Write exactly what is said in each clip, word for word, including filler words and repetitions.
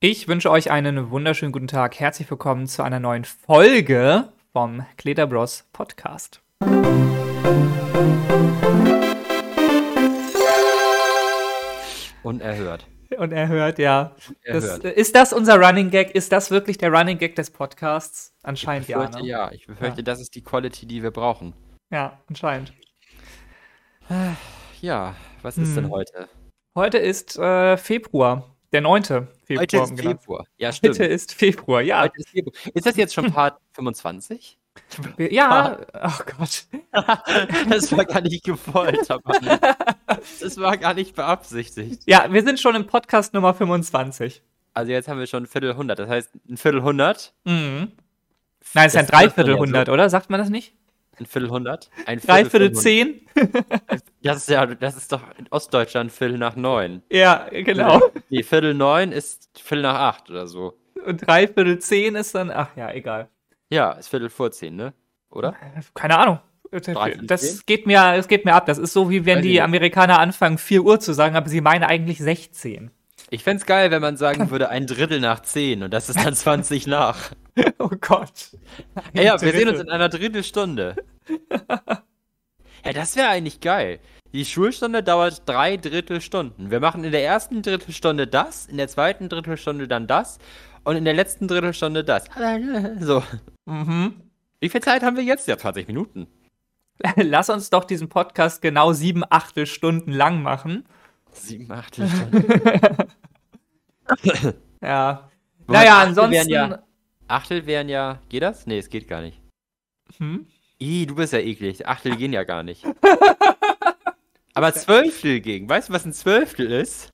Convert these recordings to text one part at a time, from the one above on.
Ich wünsche euch einen wunderschönen guten Tag. Herzlich willkommen zu einer neuen Folge vom Kleter Bros Podcast. Unerhört. Unerhört, ja. Unerhört. Das, ist das unser Running Gag? Ist das wirklich der Running Gag des Podcasts? Anscheinend Ich befürchte, ja, ne? ja. Ich befürchte, Ja. das ist die Quality, die wir brauchen. Ja, anscheinend. Ja, was ist Hm. denn heute? Heute ist äh, Februar, der neunte Februar. Heute ist um genau- Februar. Ja, stimmt. Heute ist Februar, ja. Heute ist Februar. Ist das jetzt schon Part fünfundzwanzig? Ja, oh Gott. Das war gar nicht gewollt, aber das war gar nicht beabsichtigt. Ja, wir sind schon im Podcast Nummer fünfundzwanzig. Also jetzt haben wir schon ein Viertelhundert. Das heißt, ein Viertelhundert? Mhm. Nein, es ist ein Das sagt man ja Dreiviertelhundert, oder? Sagt man das nicht? Ein Viertelhundert? Ein Dreiviertel Viertel zehn? Das ist ja, das ist doch in Ostdeutschland Viertel nach neun. Ja, genau. Nee, Viertel neun ist Viertel nach acht oder so. Und Dreiviertel zehn ist dann, ach ja, egal. Ja, ist Viertel vor zehn, ne? Oder? Keine Ahnung. Dreiviertel Das zehn? geht mir, das geht mir ab. Das ist so, wie wenn Weiß ich die nicht. Amerikaner anfangen, vier Uhr zu sagen, aber sie meinen eigentlich sechzehn. Ich fänd's geil, wenn man sagen würde, ein Drittel nach zehn und das ist dann zwanzig nach. Oh Gott. Ey, ja, wir sehen uns Drittel. in einer Drittelstunde. Ja, das wäre eigentlich geil. Die Schulstunde dauert drei Drittelstunden. Wir machen in der ersten Drittelstunde das, in der zweiten Drittelstunde dann das und in der letzten Drittelstunde das. So. Mhm. Wie viel Zeit haben wir jetzt? Ja, zwanzig Minuten. Lass uns doch diesen Podcast genau sieben Achtelstunden lang machen. Sieben Achtelstunden. Ja. Wobei Naja, Achtel ansonsten. wären ja- Achtel wären ja. Geht das? Nee, es geht gar nicht. Hm? Ih, du bist ja eklig. Achtel gehen ja gar nicht. Aber Zwölftel gegen. Weißt du, was ein Zwölftel ist?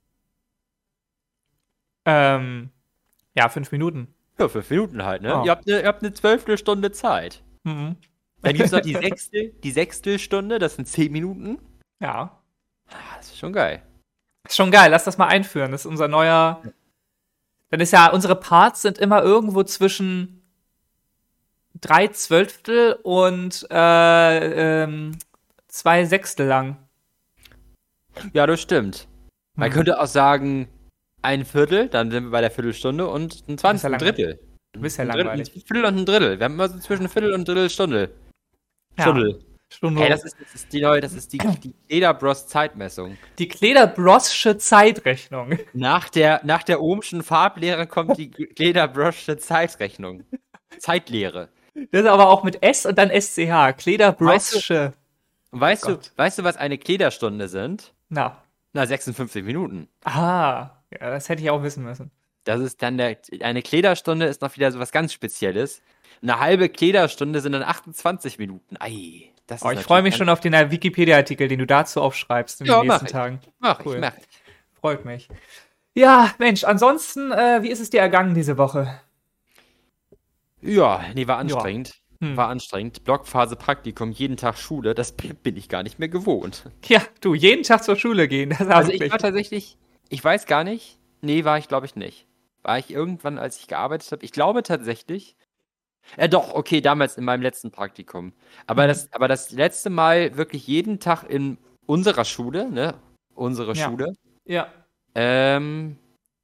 Ähm, ja, fünf Minuten. Ja, fünf Minuten halt, ne? Oh. Ihr habt eine, ihr habt eine Zwölftelstunde Zeit. Mhm. Dann gibt's noch die Sechstel, die Sechstelstunde, das sind zehn Minuten. Ja. Ah, das ist schon geil. Ist schon geil, lass das mal einführen. Das ist unser neuer. Dann ist ja, unsere Parts sind immer irgendwo zwischen drei Zwölftel und äh, ähm, zwei Sechstel lang. Ja, das stimmt. Man Hm. könnte auch sagen, ein Viertel, dann sind wir bei der Viertelstunde und ein Zwanzig, ja ein Drittel. Du bist ja Ein Drittel, langweilig. ein Viertel und ein Drittel. Wir haben immer so zwischen Viertel und Drittelstunde. Ja. Stunde. Stunde. Hey, das ist, das ist die neue, das ist die, die Lederbros Zeitmessung. Die Kleder-Brossche Zeitrechnung. Nach der, nach der Ohmschen Farblehre kommt die Lederbrosche Zeitrechnung. Zeitlehre. Das ist aber auch mit S und dann S C H. Kleder-Brossche. Und weißt Oh du, Gott. weißt du, was eine Klederstunde sind? Na. Na, sechsundfünfzig Minuten. Ah. Ja, das hätte ich auch wissen müssen. Das ist dann der, eine Klederstunde ist noch wieder so was ganz Spezielles. Eine halbe Klederstunde sind dann achtundzwanzig Minuten. Ei, das Oh, ist ich freue mich natürlich schon auf den äh, Wikipedia-Artikel, den du dazu aufschreibst in Ja, den mach nächsten ich. Tagen. Mach Cool. ich, mach ich. Freut mich. Ja, Mensch, ansonsten, äh, wie ist es dir ergangen diese Woche? Ja, nee, war anstrengend. Hm. War anstrengend. Blockphase Praktikum, jeden Tag Schule, das bin bin ich gar nicht mehr gewohnt. Ja, du, jeden Tag zur Schule gehen, das Also wirklich. ich war tatsächlich, ich weiß gar nicht, nee, war ich glaube ich nicht. War ich irgendwann, als ich gearbeitet habe? Ich glaube tatsächlich. Ja doch, okay, damals in meinem letzten Praktikum. Aber, Mhm. das, aber das letzte Mal wirklich jeden Tag in unserer Schule, ne? Unsere Ja. Schule, Ja, ähm,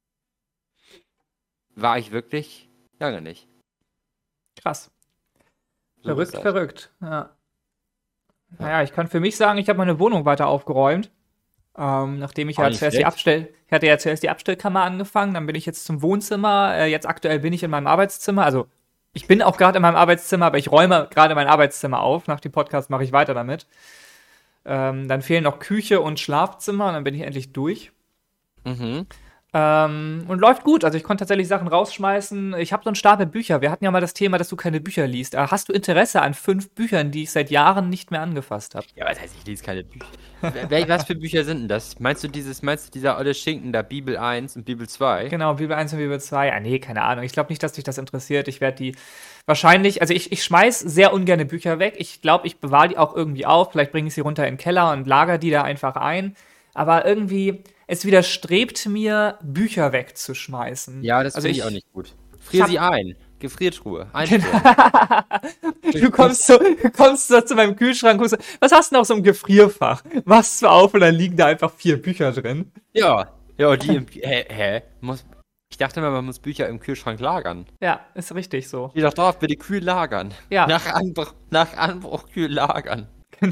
war ich wirklich lange nicht. krass. So Verrückt, ist das. verrückt. Ja. Naja, ich kann für mich sagen, ich habe meine Wohnung weiter aufgeräumt. Ähm, nachdem ich Auch ja nicht zuerst die schlecht. Abstell... Ich hatte ja zuerst die Abstellkammer angefangen, dann bin ich jetzt zum Wohnzimmer. Äh, jetzt aktuell bin ich in meinem Arbeitszimmer. Also, ich bin auch gerade in meinem Arbeitszimmer, aber ich räume gerade mein Arbeitszimmer auf. Nach dem Podcast mache ich weiter damit. Ähm, dann fehlen noch Küche und Schlafzimmer und dann bin ich endlich durch. Mhm. Ähm, und läuft gut. Also ich konnte tatsächlich Sachen rausschmeißen. Ich habe so einen Stapel Bücher. Wir hatten ja mal das Thema, dass du keine Bücher liest. Äh, Hast du Interesse an fünf Büchern, die ich seit Jahren nicht mehr angefasst habe? Ja, was heißt, ich lese keine Bücher. Wel- Was für Bücher sind denn das? Meinst du dieses, meinst du dieser olle Schinken da, Bibel eins und Bibel zwei? Genau, Bibel eins und Bibel zwei. Ah, nee, keine Ahnung. Ich glaube nicht, dass dich das interessiert. Ich werde die wahrscheinlich, also ich, ich schmeiß sehr ungerne Bücher weg. Ich glaube, ich bewahre die auch irgendwie auf. Vielleicht bringe ich sie runter in den Keller und lager die da einfach ein. Aber irgendwie, es widerstrebt mir, Bücher wegzuschmeißen. Ja, das also finde ich auch nicht gut. Frier hab- sie ein. Gefriertruhe. Einfrieren. Du kommst so, du kommst so zu meinem Kühlschrank und so, was hast du noch so im Gefrierfach? Machst du auf und dann liegen da einfach vier Bücher drin. Ja. Ja, die im. Hä? hä? Muss, Ich dachte immer, man muss Bücher im Kühlschrank lagern. Ja, ist richtig so. Steht doch drauf, bitte kühl lagern. Ja. Nach Anbruch, nach Anbruch kühl lagern.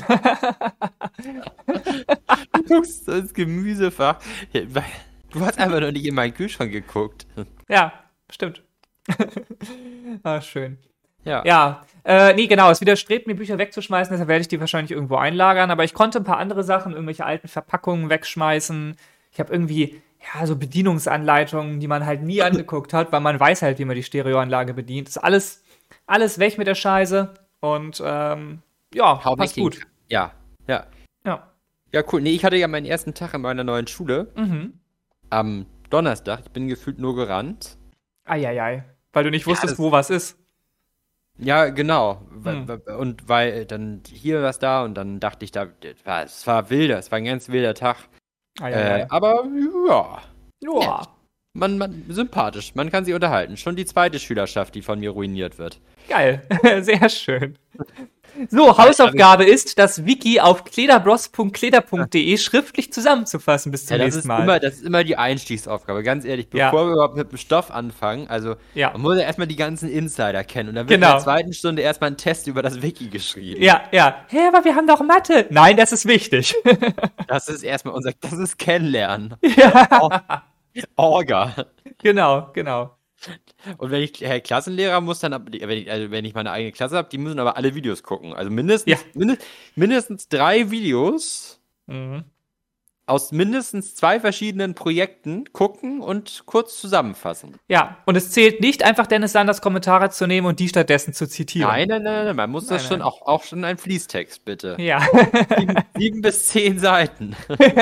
Du guckst ins Gemüsefach. Du hast einfach noch nicht in meinen Kühlschrank geguckt. Ja, stimmt. Ah, schön. Ja. Ja, äh, nee, genau, es widerstrebt mir, Bücher wegzuschmeißen, deshalb werde ich die wahrscheinlich irgendwo einlagern, aber ich konnte ein paar andere Sachen, irgendwelche alten Verpackungen wegschmeißen. Ich habe irgendwie, ja, so Bedienungsanleitungen, die man halt nie angeguckt hat, weil man weiß halt, wie man die Stereoanlage bedient. Das ist alles, alles weg mit der Scheiße und, ähm, ja, Hau passt weg den- gut. Ja, ja. Ja. Ja, cool. Nee, ich hatte ja meinen ersten Tag in meiner neuen Schule. Mhm. Am Donnerstag. Ich bin gefühlt nur gerannt. Eieiei. Weil du nicht Ja, wusstest, das- wo was ist. Ja, genau. Weil- Hm. weil- Und weil dann hier was da und dann dachte ich, da, es war, es war wilder, es war ein ganz wilder Tag. Äh, Eieiei. aber ja, Ja. man, man, sympathisch, man kann sich unterhalten. Schon die zweite Schülerschaft, die von mir ruiniert wird. Geil. Sehr schön. So, Hausaufgabe ist, das Wiki auf klederbros punkt kleder punkt de schriftlich zusammenzufassen bis zum Ja, das nächsten ist, Mal. immer, das ist immer die Einstiegsaufgabe, ganz ehrlich. Ja. Bevor wir überhaupt mit dem Stoff anfangen, also Ja. man muss ja erstmal die ganzen Insider kennen. Und dann wird Genau. in der zweiten Stunde erstmal ein Test über das Wiki geschrieben. Ja, ja. Hä, aber wir haben doch Mathe. Nein, das ist wichtig. Das ist erstmal unser, das ist Kennenlernen. Ja. Orga. Genau, genau. Und wenn ich äh, Klassenlehrer muss, dann, ab- wenn ich, also wenn ich meine eigene Klasse habe, die müssen aber alle Videos gucken. Also mindestens, Ja. mindest, mindestens drei Videos Mhm. aus mindestens zwei verschiedenen Projekten gucken und kurz zusammenfassen. Ja, und es zählt nicht einfach Dennis Sanders Kommentare zu nehmen und die stattdessen zu zitieren. Nein, nein, nein, nein, man muss das Nein, schon nein. auch, auch schon ein Fließtext, bitte. Ja. Sieben, sieben bis zehn Seiten.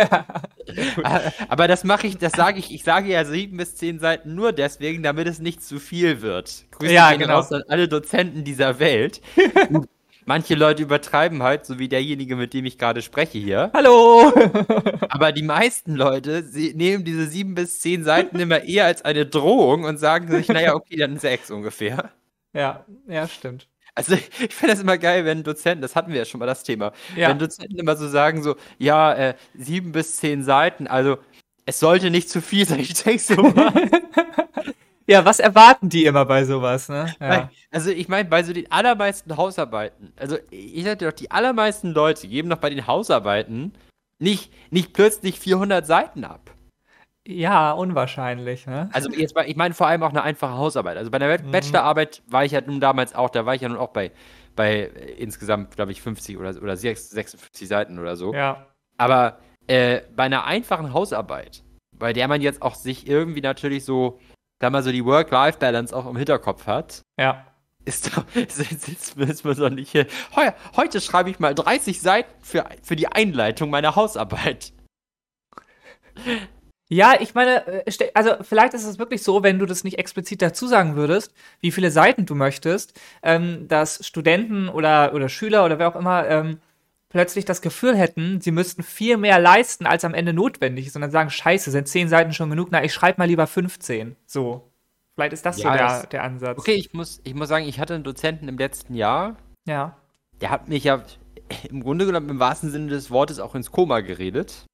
Aber das mache ich, das sage ich, ich sage ja sieben bis zehn Seiten nur deswegen, damit es nicht zu viel wird. Grüße Ja, gehen genau. raus an alle Dozenten dieser Welt. Manche Leute übertreiben halt, so wie derjenige, mit dem ich gerade spreche hier. Hallo. Aber die meisten Leute sie nehmen diese sieben bis zehn Seiten immer eher als eine Drohung und sagen sich, naja, okay, dann sechs ungefähr. Ja, ja, stimmt. Also ich finde das immer geil, wenn Dozenten, das hatten wir ja schon mal das Thema, Ja. wenn Dozenten immer so sagen, so, ja, äh, sieben bis zehn Seiten, also es sollte nicht zu viel sein. Ich denke so, Ja, was erwarten die immer bei sowas, ne? Ja. Weil- also ich meine, bei so den allermeisten Hausarbeiten, also ich sagte doch, die allermeisten Leute geben doch bei den Hausarbeiten nicht, nicht plötzlich vierhundert Seiten ab. Ja, unwahrscheinlich, ne? Also jetzt, bei- ich meine vor allem auch eine einfache Hausarbeit. Also bei einer Mhm. Bachelorarbeit war ich ja nun damals auch, da war ich ja nun auch bei, bei äh, insgesamt, glaube ich, fünfzig oder, oder sechsundfünfzig Seiten oder so. Ja. Aber äh, bei einer einfachen Hausarbeit, bei der man jetzt auch sich irgendwie natürlich so, da mal so die Work-Life-Balance auch im Hinterkopf hat, Ja. ist doch, sitzt sitzt man doch nicht hier. Heu, heute schreibe ich mal dreißig Seiten für, für die Einleitung meiner Hausarbeit. Ja, ich meine, äh, ste- also vielleicht ist es wirklich so, wenn du das nicht explizit dazu sagen würdest, wie viele Seiten du möchtest, ähm, dass Studenten oder, oder Schüler oder wer auch immer ähm, plötzlich das Gefühl hätten, sie müssten viel mehr leisten, als am Ende notwendig ist und dann sagen, scheiße, sind zehn Seiten schon genug? Na, ich schreibe mal lieber fünfzehn. So. Vielleicht ist das Ja, so der, das- der Ansatz. Okay, ich muss, ich muss sagen, ich hatte einen Dozenten im letzten Jahr, Ja. der hat mich ja im Grunde genommen im wahrsten Sinne des Wortes auch ins Koma geredet.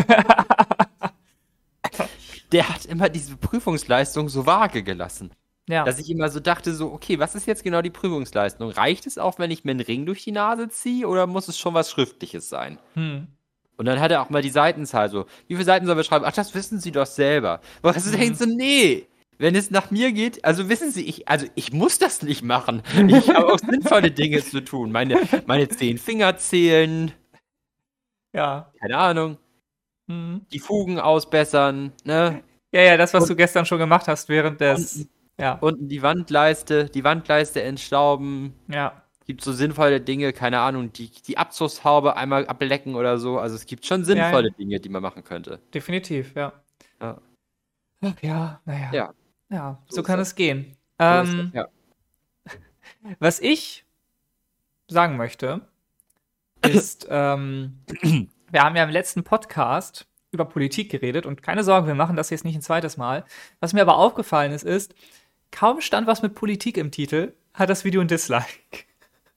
Der hat immer diese Prüfungsleistung so vage gelassen. Ja. Dass ich immer so dachte, so, okay, was ist jetzt genau die Prüfungsleistung? Reicht es auch, wenn ich mir einen Ring durch die Nase ziehe oder muss es schon was Schriftliches sein? Hm. Und dann hat er auch mal die Seitenzahl so, wie viele Seiten sollen wir schreiben? Ach, das wissen Sie doch selber. Aber du denkst so, nee, wenn es nach mir geht, also wissen Sie, ich, also ich muss das nicht machen. Ich habe auch sinnvolle Dinge zu tun. Meine, meine zehn Finger zählen, Ja. keine Ahnung, Hm. die Fugen ausbessern, ne? Ja, ja, das, was Und- du gestern schon gemacht hast während des. Ja. Unten die Wandleiste, die Wandleiste entstauben. Ja. Gibt so sinnvolle Dinge, keine Ahnung, die, die Abzugshaube einmal ablecken oder so. Also es gibt schon sinnvolle Ja. Dinge, die man machen könnte. Definitiv, ja. Ja. Ach ja, naja. Ja. Ja, so, So ist kann das. es gehen. So ist Ähm, das, ja. was ich sagen möchte, ist, ähm, wir haben ja im letzten Podcast über Politik geredet und keine Sorge, wir machen das jetzt nicht ein zweites Mal. Was mir aber aufgefallen ist, ist, kaum stand was mit Politik im Titel, hat das Video ein Dislike.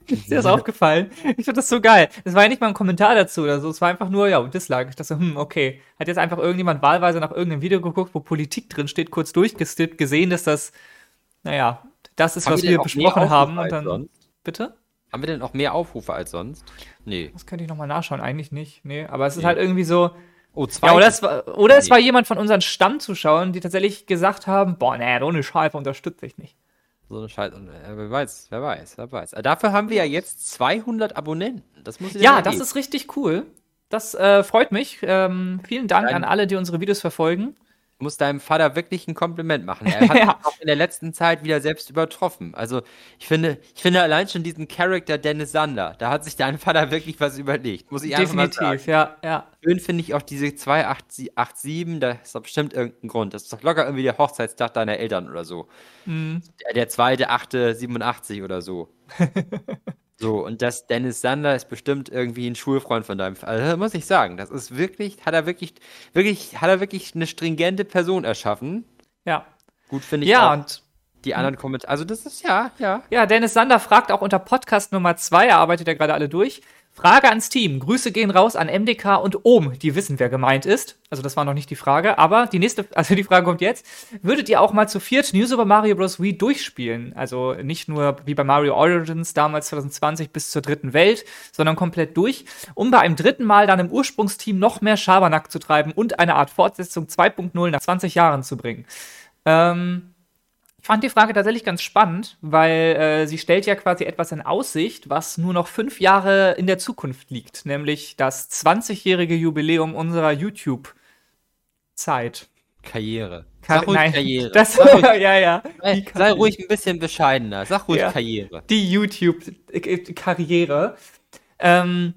Ist dir das aufgefallen? Ich fand das so geil. Das war ja nicht mal ein Kommentar dazu oder so. Es war einfach nur, ja, Dislike. Ich dachte so, hm, okay. Hat jetzt einfach irgendjemand wahlweise nach irgendeinem Video geguckt, wo Politik drin steht, kurz durchgestippt, gesehen, dass das, naja, das ist, Haben was wir wir denn auch besprochen mehr haben. Aufrufe Und als dann, sonst? bitte? Haben wir denn auch mehr Aufrufe als sonst? Nee. Das könnte ich nochmal nachschauen. Eigentlich nicht. Nee, aber es ist Nee. halt irgendwie so, Oh, zwei. ja, oder es war, oder es Nee. war jemand von unseren Stammzuschauern, die tatsächlich gesagt haben, boah, nee, so eine Scheiße unterstütze ich nicht. So eine Scheiße. Äh, wer weiß, wer weiß, wer weiß. Äh, Dafür haben wir ja jetzt zweihundert Abonnenten. Das muss ich dir Ja, mal das geben. ist richtig cool. Das äh, freut mich. Ähm, vielen Dank Dann- an alle, die unsere Videos verfolgen. Ich muss deinem Vater wirklich ein Kompliment machen. Er hat Ja. sich auch in der letzten Zeit wieder selbst übertroffen. Also ich finde, ich finde allein schon diesen Charakter Dennis Sander, da hat sich dein Vater wirklich was überlegt. Muss ich einfach mal sagen. Definitiv, ja, ja. Schön finde ich auch diese zwei acht sieben, da ist doch bestimmt irgendein Grund. Das ist doch locker irgendwie der Hochzeitstag deiner Eltern oder so. Mhm. Der, der zweite, achte, siebenundachtzig oder so. So, und das Dennis Sander ist bestimmt irgendwie ein Schulfreund von deinem Vater. Also, muss ich sagen, das ist wirklich, hat er wirklich, wirklich, hat er wirklich eine stringente Person erschaffen. Ja, Gut finde ich ja auch und die anderen Kommentare. Also das ist, ja, ja. ja, Dennis Sander fragt auch unter Podcast Nummer zwei, er arbeitet ja gerade alle durch. Frage ans Team. Grüße gehen raus an M D K und Ohm, die wissen, wer gemeint ist. Also das war noch nicht die Frage, aber die nächste, also die Frage kommt jetzt. Würdet ihr auch mal zu viert New Super Mario Bros. Wii durchspielen? Also nicht nur wie bei Mario Origins damals zwanzig zwanzig bis zur dritten Welt, sondern komplett durch, um bei einem dritten Mal dann im Ursprungsteam noch mehr Schabernack zu treiben und eine Art Fortsetzung zwei Punkt null nach zwanzig Jahren zu bringen. Ähm, Ich fand die Frage tatsächlich ganz spannend, weil äh, sie stellt ja quasi etwas in Aussicht, was nur noch fünf Jahre in der Zukunft liegt, nämlich das zwanzigjährige Jubiläum unserer YouTube-Zeit. Karriere. Kar- Sag ruhig Nein, Karriere. Das, Sag ruhig, ja, ja. sei, Die sei Karriere. ruhig ein bisschen bescheidener. Sag ruhig Ja. Karriere. Die YouTube-Karriere. Ähm,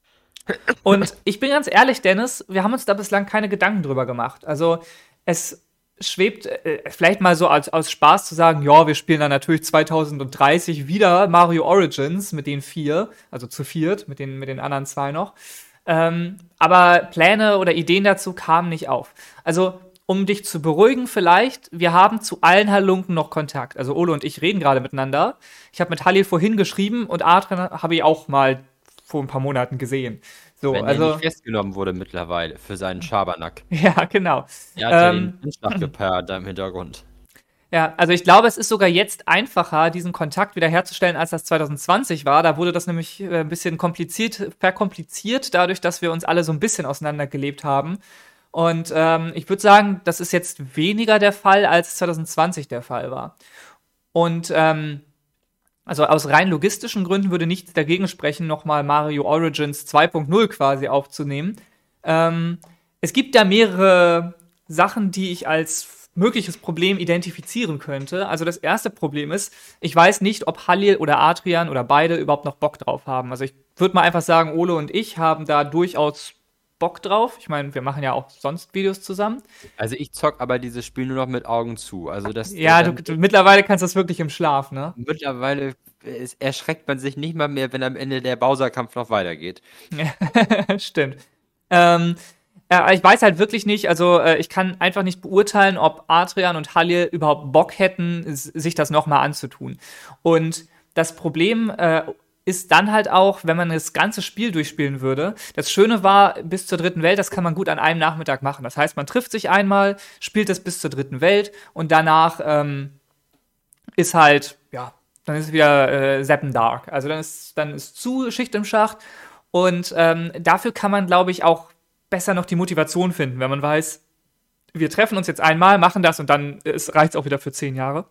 und ich bin ganz ehrlich, Dennis, wir haben uns da bislang keine Gedanken drüber gemacht. Also es schwebt äh, vielleicht mal so als, aus Spaß zu sagen, ja, wir spielen dann natürlich zweitausenddreißig wieder Mario Origins mit den vier, also zu viert, mit den, mit den anderen zwei noch. Ähm, aber Pläne oder Ideen dazu kamen nicht auf. Also, um dich zu beruhigen vielleicht, wir haben zu allen Halunken noch Kontakt. Also Ole und ich reden gerade miteinander. Ich habe mit Halil vorhin geschrieben und Adrian habe ich auch mal vor ein paar Monaten gesehen. So, Wenn er also, nicht festgenommen wurde mittlerweile für seinen Schabernack. ja, genau. Er hat ja Ähm, den Anschlag gepaart da im Hintergrund. Ja, also ich glaube, es ist sogar jetzt einfacher, diesen Kontakt wiederherzustellen, als das zwanzig zwanzig war. Da wurde das nämlich äh, ein bisschen kompliziert, verkompliziert, dadurch, dass wir uns alle so ein bisschen auseinandergelebt haben. Und ähm, ich würde sagen, das ist jetzt weniger der Fall, als zwanzig zwanzig der Fall war. Und ähm, also aus rein logistischen Gründen würde nichts dagegen sprechen, nochmal Mario Origins zwei Punkt null quasi aufzunehmen. Ähm, es gibt da mehrere Sachen, die ich als mögliches Problem identifizieren könnte. Also das erste Problem ist, ich weiß nicht, ob Halil oder Adrian oder beide überhaupt noch Bock drauf haben. Also ich würde mal einfach sagen, Ole und ich haben da durchaus Bock drauf. Ich meine, wir machen ja auch sonst Videos zusammen. Also ich zock aber dieses Spiel nur noch mit Augen zu. Also das Ja, du, dann- du, mittlerweile kannst du das wirklich im Schlaf, ne? mittlerweile es erschreckt man sich nicht mal mehr, wenn am Ende der Bowser-Kampf noch weitergeht. Stimmt. Ähm, äh, ich weiß halt wirklich nicht, also äh, ich kann einfach nicht beurteilen, ob Adrian und Halil überhaupt Bock hätten, s- sich das nochmal anzutun. Und das Problem äh, ist dann halt auch, wenn man das ganze Spiel durchspielen würde. Das Schöne war, bis zur dritten Welt, das kann man gut an einem Nachmittag machen. Das heißt, man trifft sich einmal, spielt es bis zur dritten Welt und danach ähm, ist halt, ja, dann ist wieder äh, Seppen Dark. Also dann ist, dann ist zu Schicht im Schacht. Und ähm, dafür kann man, glaube ich, auch besser noch die Motivation finden, wenn man weiß, wir treffen uns jetzt einmal, machen das und dann reicht es auch wieder für zehn Jahre.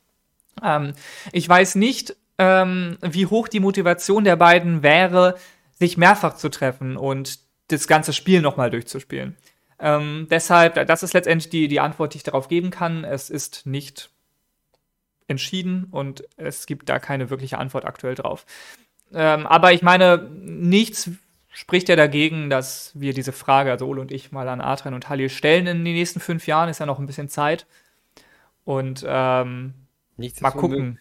Ähm, ich weiß nicht, ähm, wie hoch die Motivation der beiden wäre, sich mehrfach zu treffen und das ganze Spiel nochmal durchzuspielen. Ähm, deshalb, das ist letztendlich die, die Antwort, die ich darauf geben kann. Es ist nicht entschieden und es gibt da keine wirkliche Antwort aktuell drauf. Ähm, aber ich meine, nichts spricht ja dagegen, dass wir diese Frage, also Ole und ich, mal an Adrian und Halil stellen in den nächsten fünf Jahren. Ist ja noch ein bisschen Zeit. Und ähm, Nichts mal ist unmöglich. gucken.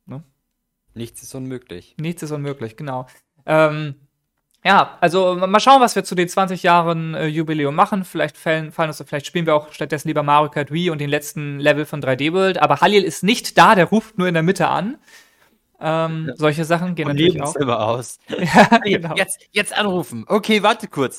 Nichts ist unmöglich. Nichts ist unmöglich, genau. Ähm, ja, also mal schauen, was wir zu den zwanzig Jahren äh, Jubiläum machen. Vielleicht fallen, fallen uns, vielleicht spielen wir auch stattdessen lieber Mario Kart Wii und den letzten Level von drei D World. Aber Halil ist nicht da, der ruft nur in der Mitte an. Ähm, solche Sachen gehen Vom natürlich auch. Nebenzimmer aus. Ja, Hey, genau. Jetzt, jetzt anrufen. Okay, warte kurz.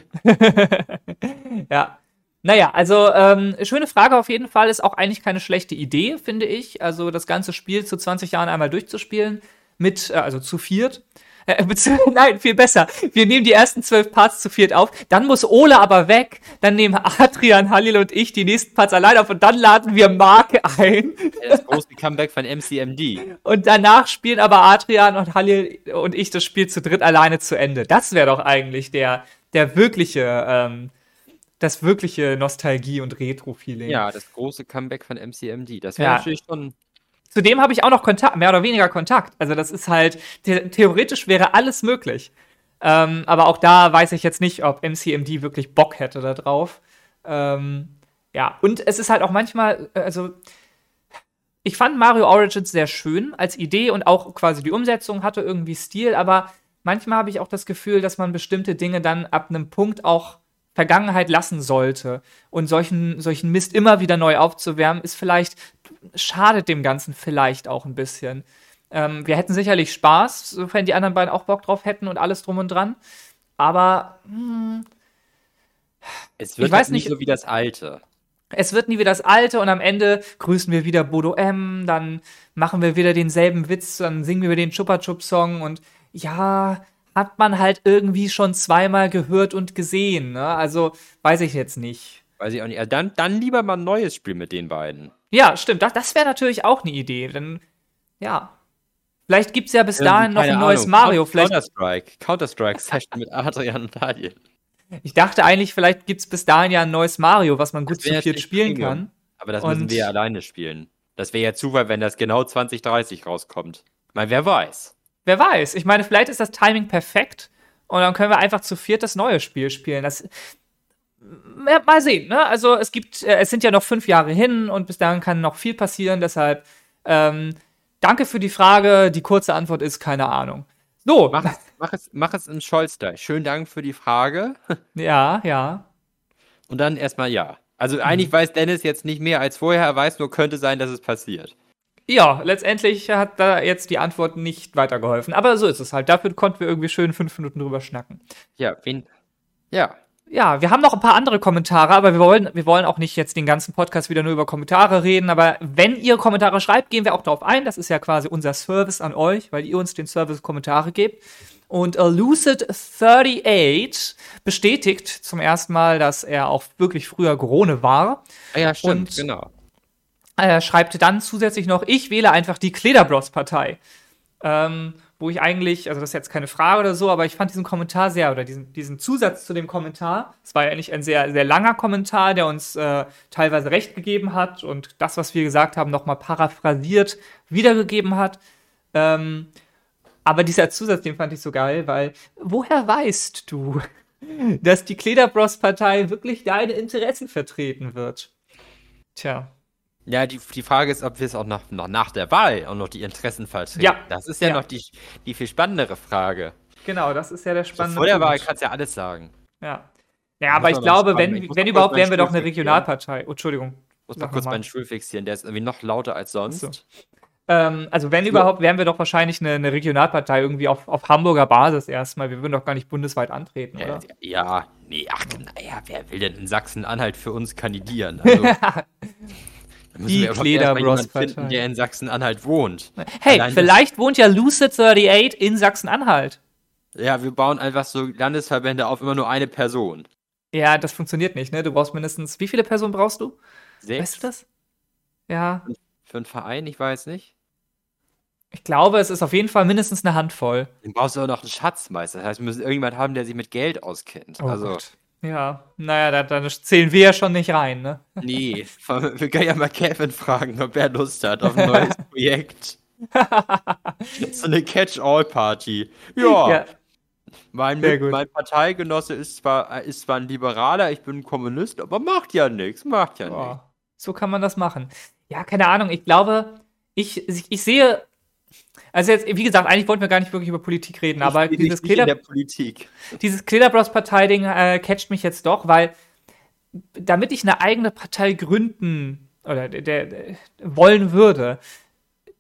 Ja. Naja, also ähm, schöne Frage auf jeden Fall. Ist auch eigentlich keine schlechte Idee, finde ich. Also das ganze Spiel zu zwanzig Jahren einmal durchzuspielen. Mit, äh, also zu viert. Äh, bezieh- Nein, viel besser. Wir nehmen die ersten zwölf Parts zu viert auf. Dann muss Ole aber weg. Dann nehmen Adrian, Halil und ich die nächsten Parts allein auf. Und dann laden wir Marc ein. Das große Comeback von M C M D. Und danach spielen aber Adrian und Halil und ich das Spiel zu dritt alleine zu Ende. Das wäre doch eigentlich der, der wirkliche, ähm, das wirkliche Nostalgie- und Retro-Feeling. Ja, das große Comeback von M C M D. Das wäre Ja. natürlich schon. Zudem habe ich auch noch Kontakt, mehr oder weniger Kontakt. Also das ist halt, the theoretisch wäre alles möglich. Ähm, aber auch da weiß ich jetzt nicht, ob M C M D wirklich Bock hätte da drauf. Ähm, ja, und es ist halt auch manchmal, äh, also ich fand Mario Origins sehr schön als Idee und auch quasi die Umsetzung hatte irgendwie Stil, aber manchmal habe ich auch das Gefühl, dass man bestimmte Dinge dann ab einem Punkt auch Vergangenheit lassen sollte. Und solchen, solchen Mist immer wieder neu aufzuwärmen, ist vielleicht, schadet dem Ganzen vielleicht auch ein bisschen. Ähm, wir hätten sicherlich Spaß, sofern die anderen beiden auch Bock drauf hätten und alles drum und dran. Aber hm, Es wird Ich weiß halt nicht nicht- so wie das alte. es wird nie wie das Alte und am Ende grüßen wir wieder Bodo M, dann machen wir wieder denselben Witz, dann singen wir wieder den Chupa Chup Song und ja, hat man halt irgendwie schon zweimal gehört und gesehen, ne? Also, weiß ich jetzt nicht. Weiß ich auch nicht. Also dann, dann lieber mal ein neues Spiel mit den beiden. Ja, stimmt, das, das wäre natürlich auch eine Idee, denn, ja. Vielleicht gibt's ja bis dahin noch ein Keine neues Ahnung. Mario, vielleicht, Counter-Strike. Counter-Strike-Session mit Adrian und Daniel. ich dachte eigentlich, vielleicht gibt's bis dahin ja ein neues Mario, was man gut Das zu wär viert natürlich spielen Premium. kann. Aber das müssen Und- wir ja alleine spielen. Das wäre ja Zufall, wenn das genau zwanzig dreißig rauskommt. Mal, wer weiß. Wer weiß. Ich meine, vielleicht ist das Timing perfekt und dann können wir einfach zu viert das neue Spiel spielen. Das ja, mal sehen, ne? Also es gibt, äh, es sind ja noch fünf Jahre hin und bis dahin kann noch viel passieren. Deshalb ähm, danke für die Frage. Die kurze Antwort ist keine Ahnung. So, Mach es, mach es, mach es in Scholz-Style. Schönen Dank für die Frage. ja, ja. Und dann erstmal ja. Also eigentlich weiß Dennis jetzt nicht mehr als vorher. Er weiß nur, könnte sein, dass es passiert. Ja, letztendlich hat da jetzt die Antwort nicht weitergeholfen. Aber so ist es halt. Dafür konnten wir irgendwie schön fünf Minuten drüber schnacken. Ja, wen? Ja. Ja, wir haben noch ein paar andere Kommentare, aber wir wollen, wir wollen auch nicht jetzt den ganzen Podcast wieder nur über Kommentare reden. Aber wenn ihr Kommentare schreibt, gehen wir auch darauf ein. Das ist ja quasi unser Service an euch, weil ihr uns den Service Kommentare gebt. Und Lucid achtunddreißig bestätigt zum ersten Mal, dass er auch wirklich früher Grone war. Ah, ja, stimmt, Und- genau. Er schreibt dann zusätzlich noch, ich wähle einfach die Klederbros-Partei. Ähm, wo ich eigentlich, also das ist jetzt keine Frage oder so, aber ich fand diesen Kommentar sehr, oder diesen, diesen Zusatz zu dem Kommentar, es war ja eigentlich ein sehr, sehr langer Kommentar, der uns äh, teilweise recht gegeben hat und das, was wir gesagt haben, nochmal paraphrasiert wiedergegeben hat. Ähm, aber dieser Zusatz, den fand ich so geil, weil woher weißt du, dass die Klederbros-Partei wirklich deine Interessen vertreten wird? Tja. Ja, die, die Frage ist, ob wir es auch noch, noch nach der Wahl auch noch die Interessen vertreten. Ja. Das ist ja, Ja. noch die, die viel spannendere Frage. Genau, das ist ja der So spannende vor der Wahl Punkt. kannst du ja alles sagen. Ja. Ich Ja, aber muss ich mal glaube, meinen- wenn, ich muss wenn mal überhaupt, kurz wären wir meinen doch eine Stuhl Regionalpartei. Oh, Entschuldigung. Ich muss Sag mal kurz noch mal. meinen Stuhl fixieren, der ist irgendwie noch lauter als sonst. So. Ähm, also wenn So. überhaupt, wären wir doch wahrscheinlich eine, eine Regionalpartei irgendwie auf, auf Hamburger Basis erstmal. Wir würden doch gar nicht bundesweit antreten, Ja, oder? ja, nee, ach, naja, wer will denn in Sachsen-Anhalt für uns kandidieren? Also, da müssen Die wir aber erst mal jemanden Klederbros-Partei. finden, der in Sachsen-Anhalt wohnt. Hey, Allein vielleicht wohnt ja Lucid achtunddreißig in Sachsen-Anhalt. Das, ja, wir bauen einfach so Landesverbände auf immer nur eine Person. Ja, das funktioniert nicht, ne? Du brauchst mindestens, wie viele Personen brauchst du? Sechs? Weißt du das? Ja, Für einen Verein, ich weiß nicht. ich glaube, es ist auf jeden Fall mindestens eine Handvoll. Dann brauchst du auch noch einen Schatzmeister. Das heißt, wir müssen irgendjemanden haben, der sich mit Geld auskennt. Oh also, Gott. Ja, naja, da, da zählen wir ja schon nicht rein, ne? nee, wir können ja mal Kevin fragen, ob er Lust hat auf ein neues Projekt. So eine Catch-all-Party. Ja, Ja, mein, sehr Mit- gut. mein Parteigenosse ist zwar, ist zwar ein Liberaler, ich bin ein Kommunist, aber macht ja nichts, macht ja nichts. Boah, so kann man das machen. Ja, keine Ahnung. Ich glaube, ich, ich, ich sehe. Also jetzt, wie gesagt, eigentlich wollten wir gar nicht wirklich über Politik reden, aber Ich bin dieses nicht in der Kleder, Politik. dieses Klederbros-Partei-Ding äh, catcht mich jetzt doch, weil damit ich eine eigene Partei gründen oder der, der, wollen würde,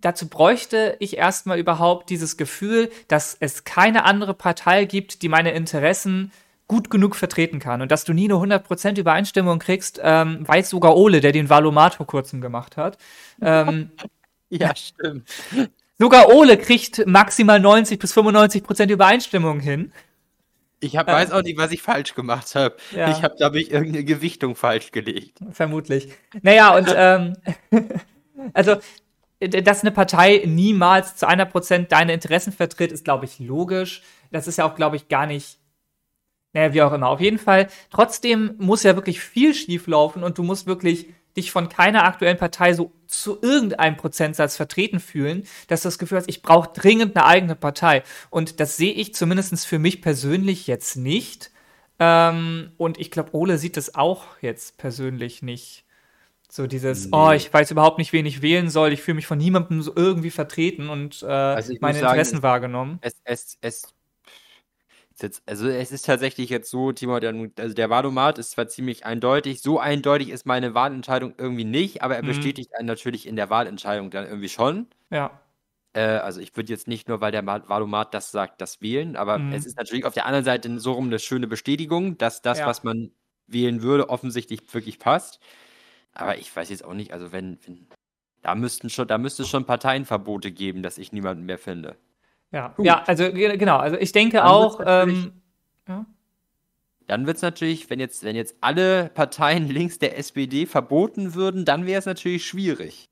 dazu bräuchte ich erstmal überhaupt dieses Gefühl, dass es keine andere Partei gibt, die meine Interessen gut genug vertreten kann und dass du nie eine hundert Prozent Übereinstimmung kriegst, ähm, weiß sogar Ole, der den Valomat vor kurzem gemacht hat. Ähm, Ja, stimmt. sogar Ole kriegt maximal neunzig bis fünfundneunzig Prozent Übereinstimmung hin. Ich hab, weiß auch nicht, was ich falsch gemacht habe. Ja. Ich habe, glaube ich, irgendeine Gewichtung falsch gelegt. Vermutlich. Naja, und ähm, also, d- dass eine Partei niemals zu hundert Prozent deine Interessen vertritt, ist, glaube ich, logisch. Das ist ja auch, glaube ich, gar nicht, naja, wie auch immer. Auf jeden Fall, trotzdem muss ja wirklich viel schief laufen und du musst wirklich dich von keiner aktuellen Partei so zu irgendeinem Prozentsatz vertreten fühlen, dass du das Gefühl hast, ich brauche dringend eine eigene Partei. Und das sehe ich zumindest für mich persönlich jetzt nicht. Ähm, und ich glaube, Ole sieht das auch jetzt persönlich nicht. So dieses, Nee. oh, ich weiß überhaupt nicht, wen ich wählen soll. Ich fühle mich von niemandem so irgendwie vertreten und äh, Also ich meine muss sagen, Interessen es- wahrgenommen. Es, es, es, ist jetzt, also es ist tatsächlich jetzt so, Timo, der, also der Wahlomat ist zwar ziemlich eindeutig, so eindeutig ist meine Wahlentscheidung irgendwie nicht, aber er Mhm. bestätigt einen natürlich in der Wahlentscheidung dann irgendwie schon. Ja, Äh, also ich würde jetzt nicht nur, weil der Ma- Wahlomat das sagt, das wählen, aber Mhm. es ist natürlich auf der anderen Seite so rum eine schöne Bestätigung, dass das, Ja. was man wählen würde, offensichtlich wirklich passt. Aber ich weiß jetzt auch nicht, also wenn, wenn da müssten schon, da müsste es schon Parteienverbote geben, dass ich niemanden mehr finde. ja, Gut. ja, also ge- genau. Also ich denke Dann auch, wird's natürlich- ähm, ja. Dann wird es natürlich, wenn jetzt, wenn jetzt alle Parteien links der S P D verboten würden, dann wäre es natürlich schwierig.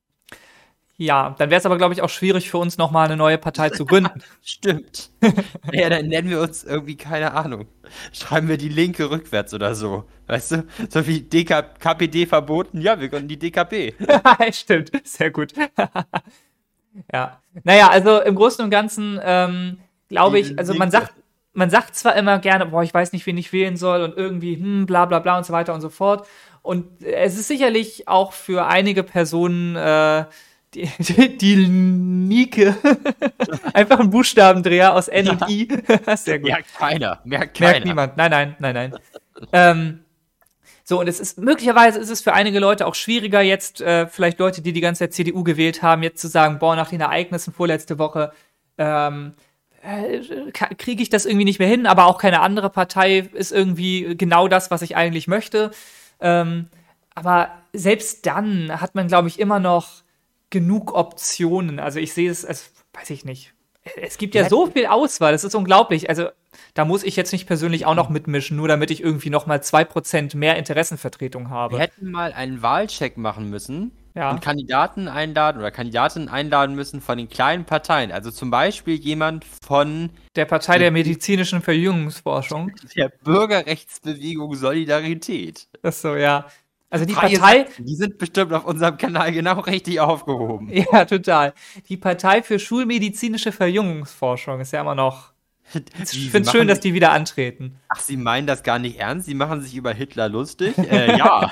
Ja, dann wäre es aber, glaube ich, auch schwierig für uns, nochmal eine neue Partei zu gründen. Stimmt. Ja, dann nennen wir uns irgendwie, keine Ahnung. Schreiben wir die Linke rückwärts oder so. Weißt du? So wie D K K P D verboten, ja, wir gründen die D K P. Stimmt, sehr gut. Ja. Naja, also im Großen und Ganzen ähm, glaube ich, also man sagt, man sagt zwar immer gerne, boah, ich weiß nicht, wen ich wählen soll und irgendwie, hm, bla bla bla und so weiter und so fort. Und es ist sicherlich auch für einige Personen äh, die, die, die Nike einfach ein Buchstabendreher aus N und I. Sehr gut. Merkt keiner. Merkt keiner. Merkt niemand. Nein, nein, nein, nein. ähm, so, und es ist, möglicherweise ist es für einige Leute auch schwieriger, jetzt, äh, vielleicht Leute, die die ganze Zeit C D U gewählt haben, jetzt zu sagen, boah, nach den Ereignissen vorletzte Woche, ähm, äh, kriege ich das irgendwie nicht mehr hin, aber auch keine andere Partei ist irgendwie genau das, was ich eigentlich möchte. Ähm, aber selbst dann hat man, glaube ich, immer noch genug Optionen. Also ich sehe es, als, weiß ich nicht. Es gibt ja, Ja, so viel Auswahl, das ist unglaublich. Also da muss ich jetzt nicht persönlich auch noch mitmischen, nur damit ich irgendwie noch mal zwei Prozent mehr Interessenvertretung Wir habe. hätten mal einen Wahlcheck machen müssen Ja. und Kandidaten einladen oder Kandidatinnen einladen müssen von den kleinen Parteien. Also zum Beispiel jemand von Der Partei der medizinischen Verjüngungsforschung. der Bürgerrechtsbewegung Solidarität. Das ist so, ja. Also die Freie Partei, Sachsen, die sind bestimmt auf unserem Kanal genau richtig aufgehoben. ja, total. Die Partei für schulmedizinische Verjüngungsforschung ist ja immer noch. Ich Wie, sie finde es schön, machen dass sich- die wieder antreten. Ach, Sie meinen das gar nicht ernst? Sie machen sich über Hitler lustig? Äh, ja.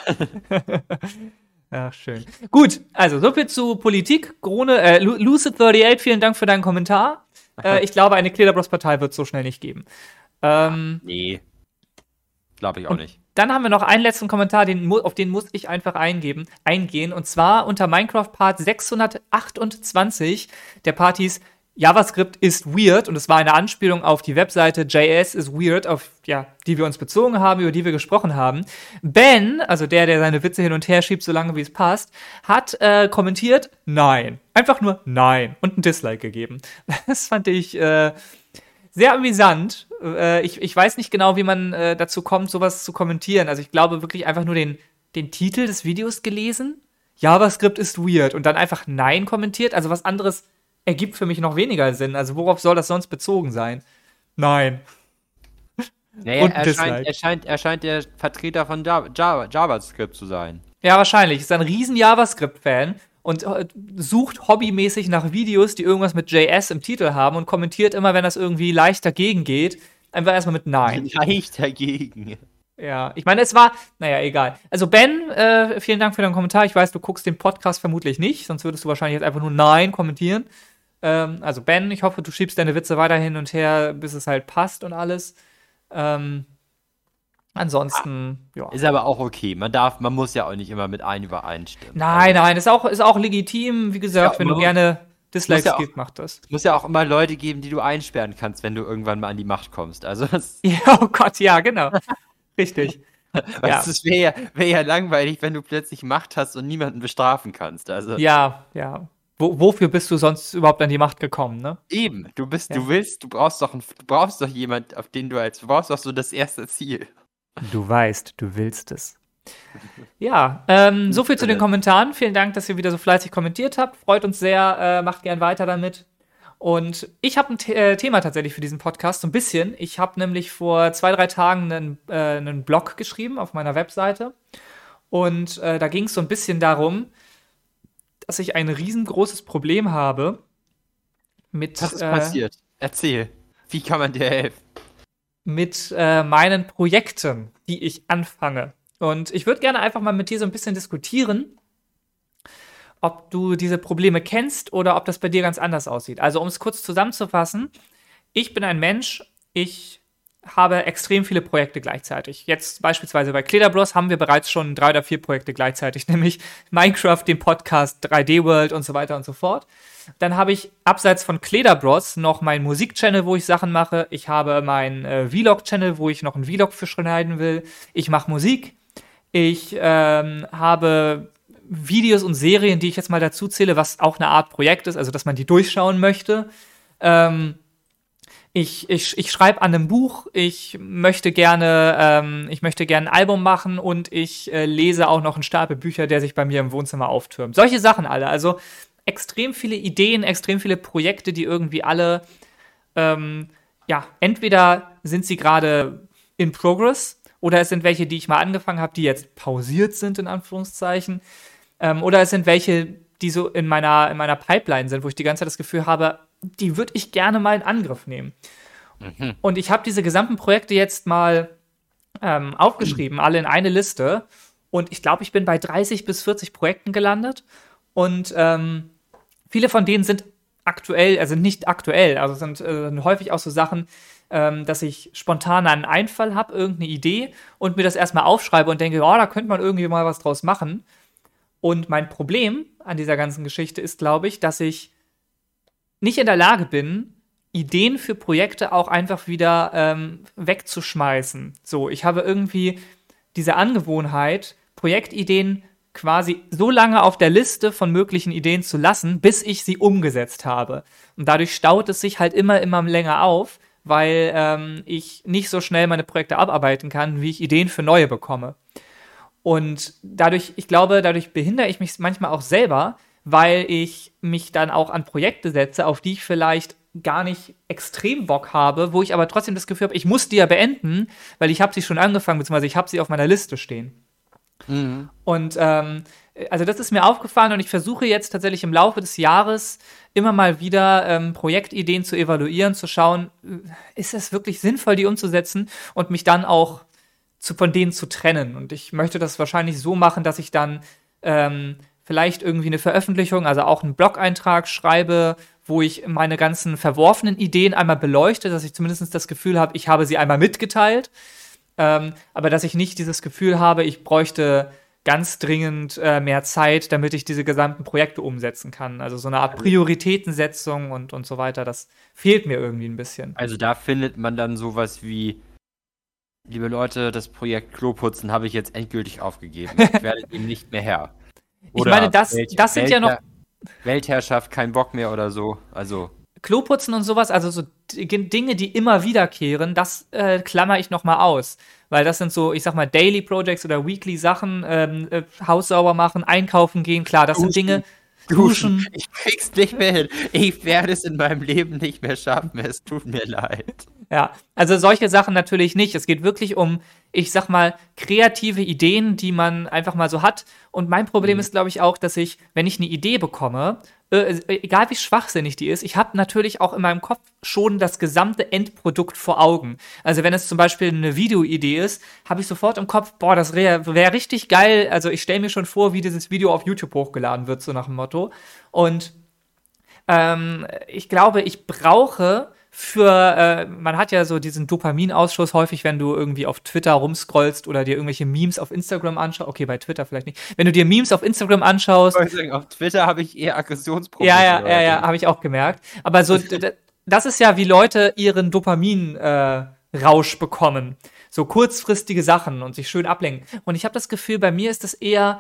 Ja, schön. Gut, also soviel zu Politik. Grone, äh, Lu- Lucid achtundachtzig, vielen Dank für deinen Kommentar. Äh, ich glaube, eine Kledderbros-Partei wird es so schnell nicht geben. Ähm, Nee. Glaube ich auch nicht. Dann haben wir noch einen letzten Kommentar, den, mu- auf den muss ich einfach eingeben, eingehen. Und zwar unter Minecraft-Part sechshundertachtundzwanzig. Der Part hieß JavaScript ist weird. Und es war eine Anspielung auf die Webseite J S is weird, auf ja, die wir uns bezogen haben, über die wir gesprochen haben. Ben, also der, der seine Witze hin und her schiebt, solange wie es passt, hat äh, kommentiert, nein. Einfach nur nein. Und ein Dislike gegeben. Das fand ich äh, sehr amüsant. Äh, ich, ich weiß nicht genau, wie man äh, dazu kommt, sowas zu kommentieren. Also ich glaube wirklich einfach nur den, den Titel des Videos gelesen. JavaScript ist weird. Und dann einfach Nein kommentiert. Also was anderes ergibt für mich noch weniger Sinn. Also worauf soll das sonst bezogen sein? Nein. Naja, Und er Dislike. scheint, er, scheint, er scheint der Vertreter von Java, Java, JavaScript zu sein. Ja, wahrscheinlich. Ist ein riesen JavaScript-Fan und äh, sucht hobbymäßig nach Videos, die irgendwas mit J S im Titel haben und kommentiert immer, wenn das irgendwie leicht dagegen geht, einfach erstmal mit Nein. Leicht dagegen. Ja, ich meine, es war, naja, egal. Also Ben, äh, vielen Dank für deinen Kommentar. Ich weiß, du guckst den Podcast vermutlich nicht, sonst würdest du wahrscheinlich jetzt einfach nur Nein kommentieren. Ähm, also Ben, ich hoffe, du schiebst deine Witze weiter hin und her, bis es halt passt und alles. Ähm, Ansonsten, ja. Ist aber auch okay. Man darf, man muss ja auch nicht immer mit allen übereinstimmen. Nein, nein, ist auch, ist auch legitim. Wie gesagt, Ja, wenn du man- gerne Dislikes ja auch- gibst, mach das. Es muss ja auch immer Leute geben, die du einsperren kannst, wenn du irgendwann mal an die Macht kommst. Also, das, Ja, oh Gott, ja, genau. Richtig. weißt du, es wäre ja, wär ja langweilig, wenn du plötzlich Macht hast und niemanden bestrafen kannst. Also, Ja, ja. Wo, wofür bist du sonst überhaupt an die Macht gekommen, ne? eben, du bist, Ja. du willst, du brauchst doch, ein, du brauchst doch jemand, auf den du als, du brauchst doch so das erste Ziel. Du weißt, du willst es. Ja, ähm, so viel zu den Kommentaren. Vielen Dank, dass ihr wieder so fleißig kommentiert habt. Freut uns sehr. Äh, macht gern weiter damit. Und ich habe ein The äh, Thema tatsächlich für diesen Podcast, so ein bisschen. Ich habe nämlich vor zwei, drei Tagen einen, äh, einen Blog geschrieben auf meiner Webseite. Und äh, da ging es so ein bisschen darum, dass ich ein riesengroßes Problem habe mit, Was ist äh, passiert? Erzähl. Wie kann man dir helfen? mit äh, meinen Projekten, die ich anfange. Und ich würde gerne einfach mal mit dir so ein bisschen diskutieren, ob du diese Probleme kennst oder ob das bei dir ganz anders aussieht. Also um es kurz zusammenzufassen, ich bin ein Mensch, ich habe extrem viele Projekte gleichzeitig. Jetzt beispielsweise bei Cledarbros haben wir bereits schon drei oder vier Projekte gleichzeitig, nämlich Minecraft, den Podcast, drei D World und so weiter und so fort. Dann habe ich abseits von Cledarbros noch meinen Musikchannel, wo ich Sachen mache. Ich habe meinen äh, Vlog-Channel, wo ich noch einen Vlog für schneiden will. Ich mache Musik. Ich ähm, habe Videos und Serien, die ich jetzt mal dazu zähle, was auch eine Art Projekt ist, also dass man die durchschauen möchte. Ähm, ich ich, ich schreibe an einem Buch, ich möchte gerne ähm, ich möchte gerne ein Album machen und ich äh, lese auch noch einen Stapel Bücher, der sich bei mir im Wohnzimmer auftürmt. Solche Sachen alle, also extrem viele Ideen, extrem viele Projekte, die irgendwie alle, ähm, ja, entweder sind sie gerade in progress oder es sind welche, die ich mal angefangen habe, die jetzt pausiert sind, in Anführungszeichen, ähm, oder es sind welche, die so in meiner, in meiner Pipeline sind, wo ich die ganze Zeit das Gefühl habe, die würde ich gerne mal in Angriff nehmen. Mhm. Und ich habe diese gesamten Projekte jetzt mal ähm, aufgeschrieben, alle in eine Liste. Und ich glaube, ich bin bei dreißig bis vierzig Projekten gelandet. Und ähm, viele von denen sind aktuell, also nicht aktuell, also sind äh, häufig auch so Sachen, ähm, dass ich spontan einen Einfall habe, irgendeine Idee und mir das erstmal aufschreibe und denke, oh, da könnte man irgendwie mal was draus machen. Und mein Problem an dieser ganzen Geschichte ist, glaube ich, dass ich nicht in der Lage bin, Ideen für Projekte auch einfach wieder ähm, wegzuschmeißen. So, ich habe irgendwie diese Angewohnheit, Projektideen quasi so lange auf der Liste von möglichen Ideen zu lassen, bis ich sie umgesetzt habe. Und dadurch staut es sich halt immer, immer länger auf, weil ähm, ich nicht so schnell meine Projekte abarbeiten kann, wie ich Ideen für neue bekomme. Und dadurch, ich glaube, dadurch behindere ich mich manchmal auch selber, weil ich mich dann auch an Projekte setze, auf die ich vielleicht gar nicht extrem Bock habe, wo ich aber trotzdem das Gefühl habe, ich muss die ja beenden, weil ich habe sie schon angefangen, beziehungsweise ich habe sie auf meiner Liste stehen. Mhm. Und ähm, also das ist mir aufgefallen und ich versuche jetzt tatsächlich im Laufe des Jahres immer mal wieder ähm, Projektideen zu evaluieren, zu schauen, äh, ist es wirklich sinnvoll, die umzusetzen und mich dann auch zu, von denen zu trennen. Und ich möchte das wahrscheinlich so machen, dass ich dann ähm, vielleicht irgendwie eine Veröffentlichung, also auch einen Blog-Eintrag schreibe, wo ich meine ganzen verworfenen Ideen einmal beleuchte, dass ich zumindest das Gefühl habe, ich habe sie einmal mitgeteilt. Ähm, aber dass ich nicht dieses Gefühl habe, ich bräuchte ganz dringend äh, mehr Zeit, damit ich diese gesamten Projekte umsetzen kann. Also so eine Art Prioritätensetzung und, und so weiter, das fehlt mir irgendwie ein bisschen. Also da findet man dann sowas wie, liebe Leute, das Projekt Kloputzen habe ich jetzt endgültig aufgegeben. Ich werde dem nicht mehr Herr. Ich meine, das, Welt, das sind ja noch Weltherrschaft, kein Bock mehr oder so. Also Kloputzen und sowas, also so D- Dinge, die immer wiederkehren, das äh, klammer ich noch mal aus. Weil das sind so, ich sag mal, Daily Projects oder Weekly Sachen, ähm, äh, Haus sauber machen, einkaufen gehen, klar, das sind Dinge, duschen. Ich krieg's nicht mehr hin. Ich werde es in meinem Leben nicht mehr schaffen. Es tut mir leid. Ja, also solche Sachen natürlich nicht. Es geht wirklich um, ich sag mal, kreative Ideen, die man einfach mal so hat. Und mein Problem Mhm. ist, glaube ich, auch, dass ich, wenn ich eine Idee bekomme, äh, egal wie schwachsinnig die ist, ich habe natürlich auch in meinem Kopf schon das gesamte Endprodukt vor Augen. Also wenn es zum Beispiel eine Videoidee ist, habe ich sofort im Kopf, boah, das wäre wär richtig geil. Also ich stelle mir schon vor, wie dieses Video auf YouTube hochgeladen wird, so nach dem Motto. Und ähm, ich glaube, ich brauche für, äh, man hat ja so diesen Dopaminausschuss häufig, wenn du irgendwie auf Twitter rumscrollst oder dir irgendwelche Memes auf Instagram anschaust. Okay, bei Twitter vielleicht nicht. Wenn du dir Memes auf Instagram anschaust. Ich sagen, auf Twitter habe ich eher Aggressionsprobleme. Ja, ja, ja, ja, habe ich auch gemerkt. Aber so, das ist ja, wie Leute ihren Dopamin-Rausch äh, bekommen. So kurzfristige Sachen und sich schön ablenken. Und ich habe das Gefühl, bei mir ist das eher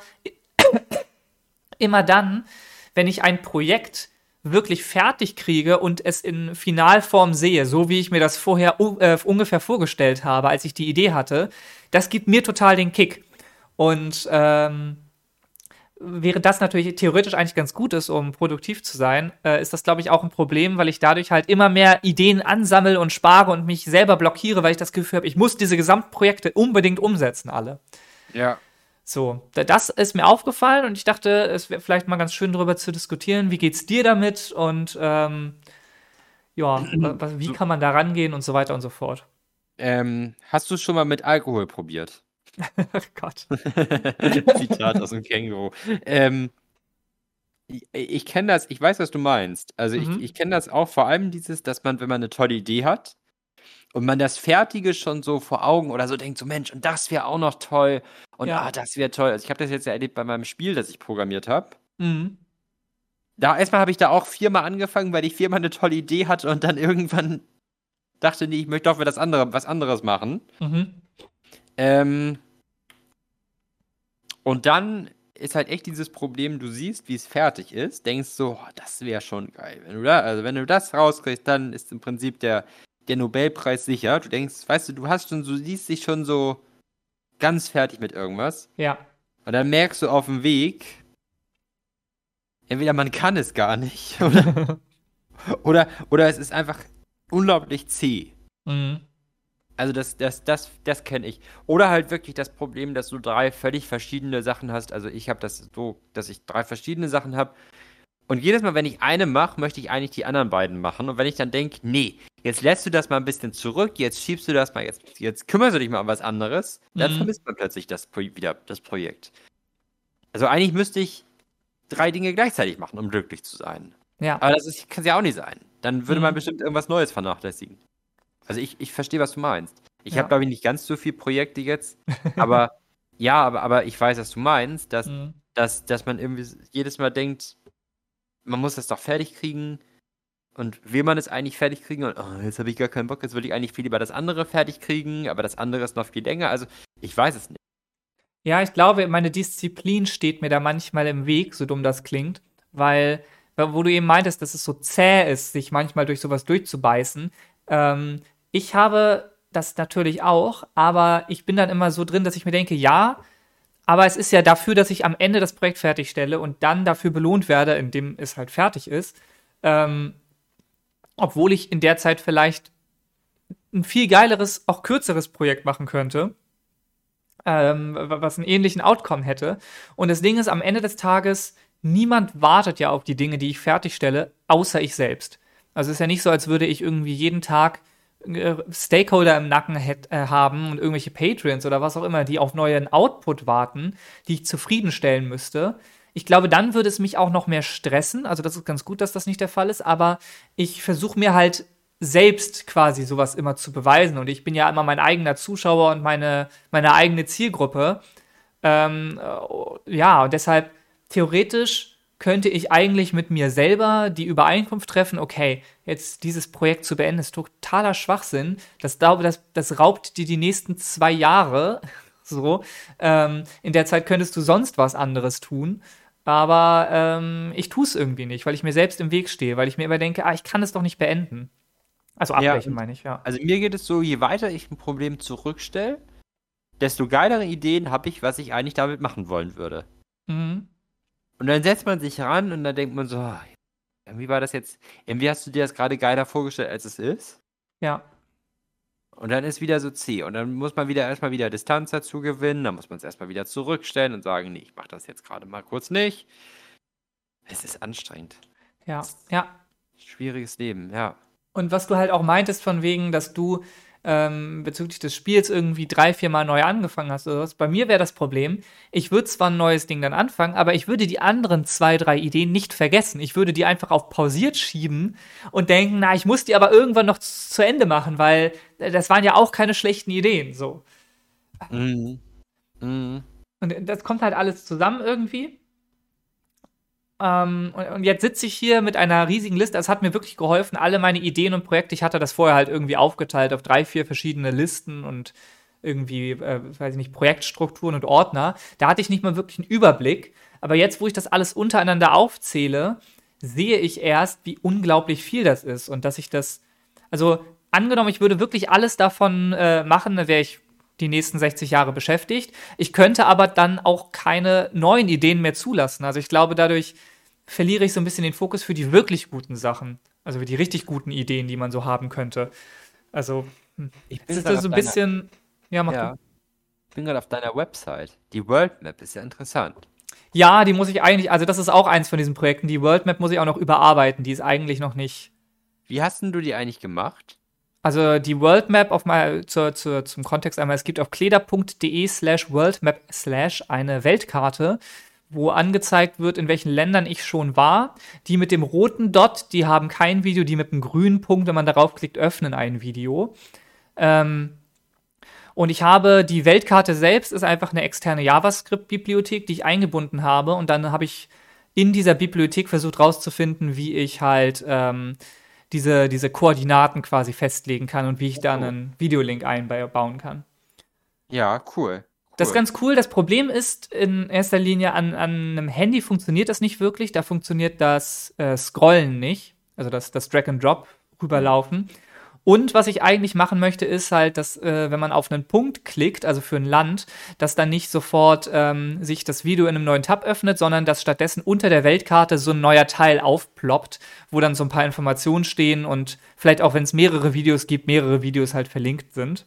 immer dann, wenn ich ein Projekt wirklich fertig kriege und es in Finalform sehe, so wie ich mir das vorher uh, ungefähr vorgestellt habe, als ich die Idee hatte, das gibt mir total den Kick. Und ähm, während das natürlich theoretisch eigentlich ganz gut ist, um produktiv zu sein, äh, ist das, glaube ich, auch ein Problem, weil ich dadurch halt immer mehr Ideen ansammle und spare und mich selber blockiere, weil ich das Gefühl habe, ich muss diese Gesamtprojekte unbedingt umsetzen, alle. Ja. So, das ist mir aufgefallen und ich dachte, es wäre vielleicht mal ganz schön darüber zu diskutieren, wie geht's dir damit und ähm, ja, was, wie kann man da rangehen und so weiter und so fort. Ähm, hast du schon mal mit Alkohol probiert? Oh Gott. Zitat aus dem Känguru. Ähm, ich ich kenne das, ich weiß, was du meinst. Also Mhm. ich, ich kenne das auch, vor allem dieses, dass man, wenn man eine tolle Idee hat, und man das Fertige schon so vor Augen oder so denkt, so Mensch, und das wäre auch noch toll und Ja. ah, das wäre toll. Also ich habe das jetzt ja erlebt bei meinem Spiel, das ich programmiert habe. Mhm. Da erstmal habe ich da auch viermal angefangen, weil ich viermal eine tolle Idee hatte und dann irgendwann dachte, nee, ich möchte doch für das andere, was anderes machen. Mhm. Ähm, und dann ist halt echt dieses Problem, du siehst, wie es fertig ist, denkst so, oh, das wäre schon geil. Wenn du da, also wenn du das rauskriegst, dann ist im Prinzip der der Nobelpreis sicher. Du denkst, weißt du, du hast schon so, siehst dich schon so ganz fertig mit irgendwas. Ja. Und dann merkst du auf dem Weg, entweder man kann es gar nicht oder, oder, oder es ist einfach unglaublich zäh. Mhm. Also das, das, das, das kenne ich. Oder halt wirklich das Problem, dass du drei völlig verschiedene Sachen hast. Also ich habe das so, dass ich drei verschiedene Sachen habe. Und jedes Mal, wenn ich eine mache, möchte ich eigentlich die anderen beiden machen. Und wenn ich dann denke, nee, jetzt lässt du das mal ein bisschen zurück, jetzt schiebst du das mal, jetzt, jetzt kümmerst du dich mal um was anderes, dann Mhm. vermisst man plötzlich das Pro wieder das Projekt. Also eigentlich müsste ich drei Dinge gleichzeitig machen, um glücklich zu sein. Ja. Aber das ist, kann es ja auch nicht sein. Dann würde Mhm. man bestimmt irgendwas Neues vernachlässigen. Also ich, ich verstehe, was du meinst. Ich Ja. habe, glaube ich, nicht ganz so viele Projekte jetzt, aber ja, aber, aber ich weiß, was du meinst, dass, Mhm. dass, dass man irgendwie jedes Mal denkt, man muss das doch fertig kriegen und will man es eigentlich fertig kriegen und oh, jetzt habe ich gar keinen Bock, jetzt würde ich eigentlich viel lieber das andere fertig kriegen, aber das andere ist noch viel länger, also ich weiß es nicht. Ja, ich glaube, meine Disziplin steht mir da manchmal im Weg, so dumm das klingt, weil, wo du eben meintest, dass es so zäh ist, sich manchmal durch sowas durchzubeißen. Ähm, ich habe das natürlich auch, aber ich bin dann immer so drin, dass ich mir denke, ja, aber es ist ja dafür, dass ich am Ende das Projekt fertigstelle und dann dafür belohnt werde, indem es halt fertig ist. Ähm, obwohl ich in der Zeit vielleicht ein viel geileres, auch kürzeres Projekt machen könnte, ähm, was einen ähnlichen Outcome hätte. Und das Ding ist, am Ende des Tages, niemand wartet ja auf die Dinge, die ich fertigstelle, außer ich selbst. Also es ist ja nicht so, als würde ich irgendwie jeden Tag äh, Stakeholder im Nacken hätt, äh, haben und irgendwelche Patreons oder was auch immer, die auf neuen Output warten, die ich zufriedenstellen müsste. Ich glaube, dann würde es mich auch noch mehr stressen. Also das ist ganz gut, dass das nicht der Fall ist. Aber ich versuche mir halt selbst quasi sowas immer zu beweisen. Und ich bin ja immer mein eigener Zuschauer und meine, meine eigene Zielgruppe. Ähm, äh, ja, und deshalb theoretisch könnte ich eigentlich mit mir selber die Übereinkunft treffen, okay, jetzt dieses Projekt zu beenden, ist totaler Schwachsinn. Das, das, das raubt dir die nächsten zwei Jahre. So. Ähm, in der Zeit könntest du sonst was anderes tun. Aber ähm, ich tue es irgendwie nicht, weil ich mir selbst im Weg stehe, weil ich mir immer denke, ah, ich kann es doch nicht beenden. Also abbrechen, Ja, meine ich, ja. also mir geht es so, je weiter ich ein Problem zurückstelle, desto geilere Ideen habe ich, was ich eigentlich damit machen wollen würde. Mhm. Und dann setzt man sich ran und dann denkt man so, oh, irgendwie war das jetzt, irgendwie hast du dir das gerade geiler vorgestellt, als es ist. Ja. Und dann ist wieder so zäh. Und dann muss man wieder erstmal wieder Distanz dazu gewinnen. Dann muss man es erstmal wieder zurückstellen und sagen, nee, ich mache das jetzt gerade mal kurz nicht. Es ist anstrengend. Ja, ja. Schwieriges Leben, ja. Und was du halt auch meintest von wegen, dass du ähm, bezüglich des Spiels irgendwie drei, vier Mal neu angefangen hast oder was. Bei mir wäre das Problem, ich würde zwar ein neues Ding dann anfangen, aber ich würde die anderen zwei, drei Ideen nicht vergessen. Ich würde die einfach auf pausiert schieben und denken, na, ich muss die aber irgendwann noch z- zu Ende machen, weil das waren ja auch keine schlechten Ideen, so. Mhm. Mhm. Und das kommt halt alles zusammen irgendwie. Ähm, und, und jetzt sitze ich hier mit einer riesigen Liste. Es hat mir wirklich geholfen, alle meine Ideen und Projekte. Ich hatte das vorher halt irgendwie aufgeteilt auf drei, vier verschiedene Listen und irgendwie, äh, weiß ich nicht, Projektstrukturen und Ordner. Da hatte ich nicht mal wirklich einen Überblick. Aber jetzt, wo ich das alles untereinander aufzähle, sehe ich erst, wie unglaublich viel das ist und dass ich das, also angenommen, ich würde wirklich alles davon äh, machen, dann wäre ich die nächsten sechzig Jahre beschäftigt. Ich könnte aber dann auch keine neuen Ideen mehr zulassen. Also ich glaube, dadurch verliere ich so ein bisschen den Fokus für die wirklich guten Sachen. Also für die richtig guten Ideen, die man so haben könnte. Also, hm. Ich es bin ist gerade so auf ein deiner, bisschen, ja, mach du. ja, ich bin gerade auf deiner Website. Die World Map ist ja interessant. Ja, die muss ich eigentlich, also das ist auch eins von diesen Projekten. Die World Map muss ich auch noch überarbeiten. Die ist eigentlich noch nicht. Wie hast denn du die eigentlich gemacht? Also die World Map auf mal zur, zur, zum Kontext einmal, es gibt auf kleder.de slash worldmap slash eine Weltkarte, wo angezeigt wird, in welchen Ländern ich schon war. Die mit dem roten Dot, die haben kein Video, die mit dem grünen Punkt, wenn man darauf klickt, öffnen ein Video. Ähm, und ich habe, die Weltkarte selbst ist einfach eine externe JavaScript-Bibliothek, die ich eingebunden habe. Und dann habe ich in dieser Bibliothek versucht rauszufinden, wie ich halt ähm, diese, diese Koordinaten quasi festlegen kann und wie ich dann Oh. einen Videolink einbauen kann. Ja, cool. Das ist Cool. ganz cool. Das Problem ist in erster Linie, an, an einem Handy funktioniert das nicht wirklich. Da funktioniert das äh, Scrollen nicht. Also das, das Drag and Drop rüberlaufen. Und was ich eigentlich machen möchte, ist halt, dass, äh, wenn man auf einen Punkt klickt, also für ein Land, dass dann nicht sofort ähm, sich das Video in einem neuen Tab öffnet, sondern dass stattdessen unter der Weltkarte so ein neuer Teil aufploppt, wo dann so ein paar Informationen stehen und vielleicht auch, wenn es mehrere Videos gibt, mehrere Videos halt verlinkt sind.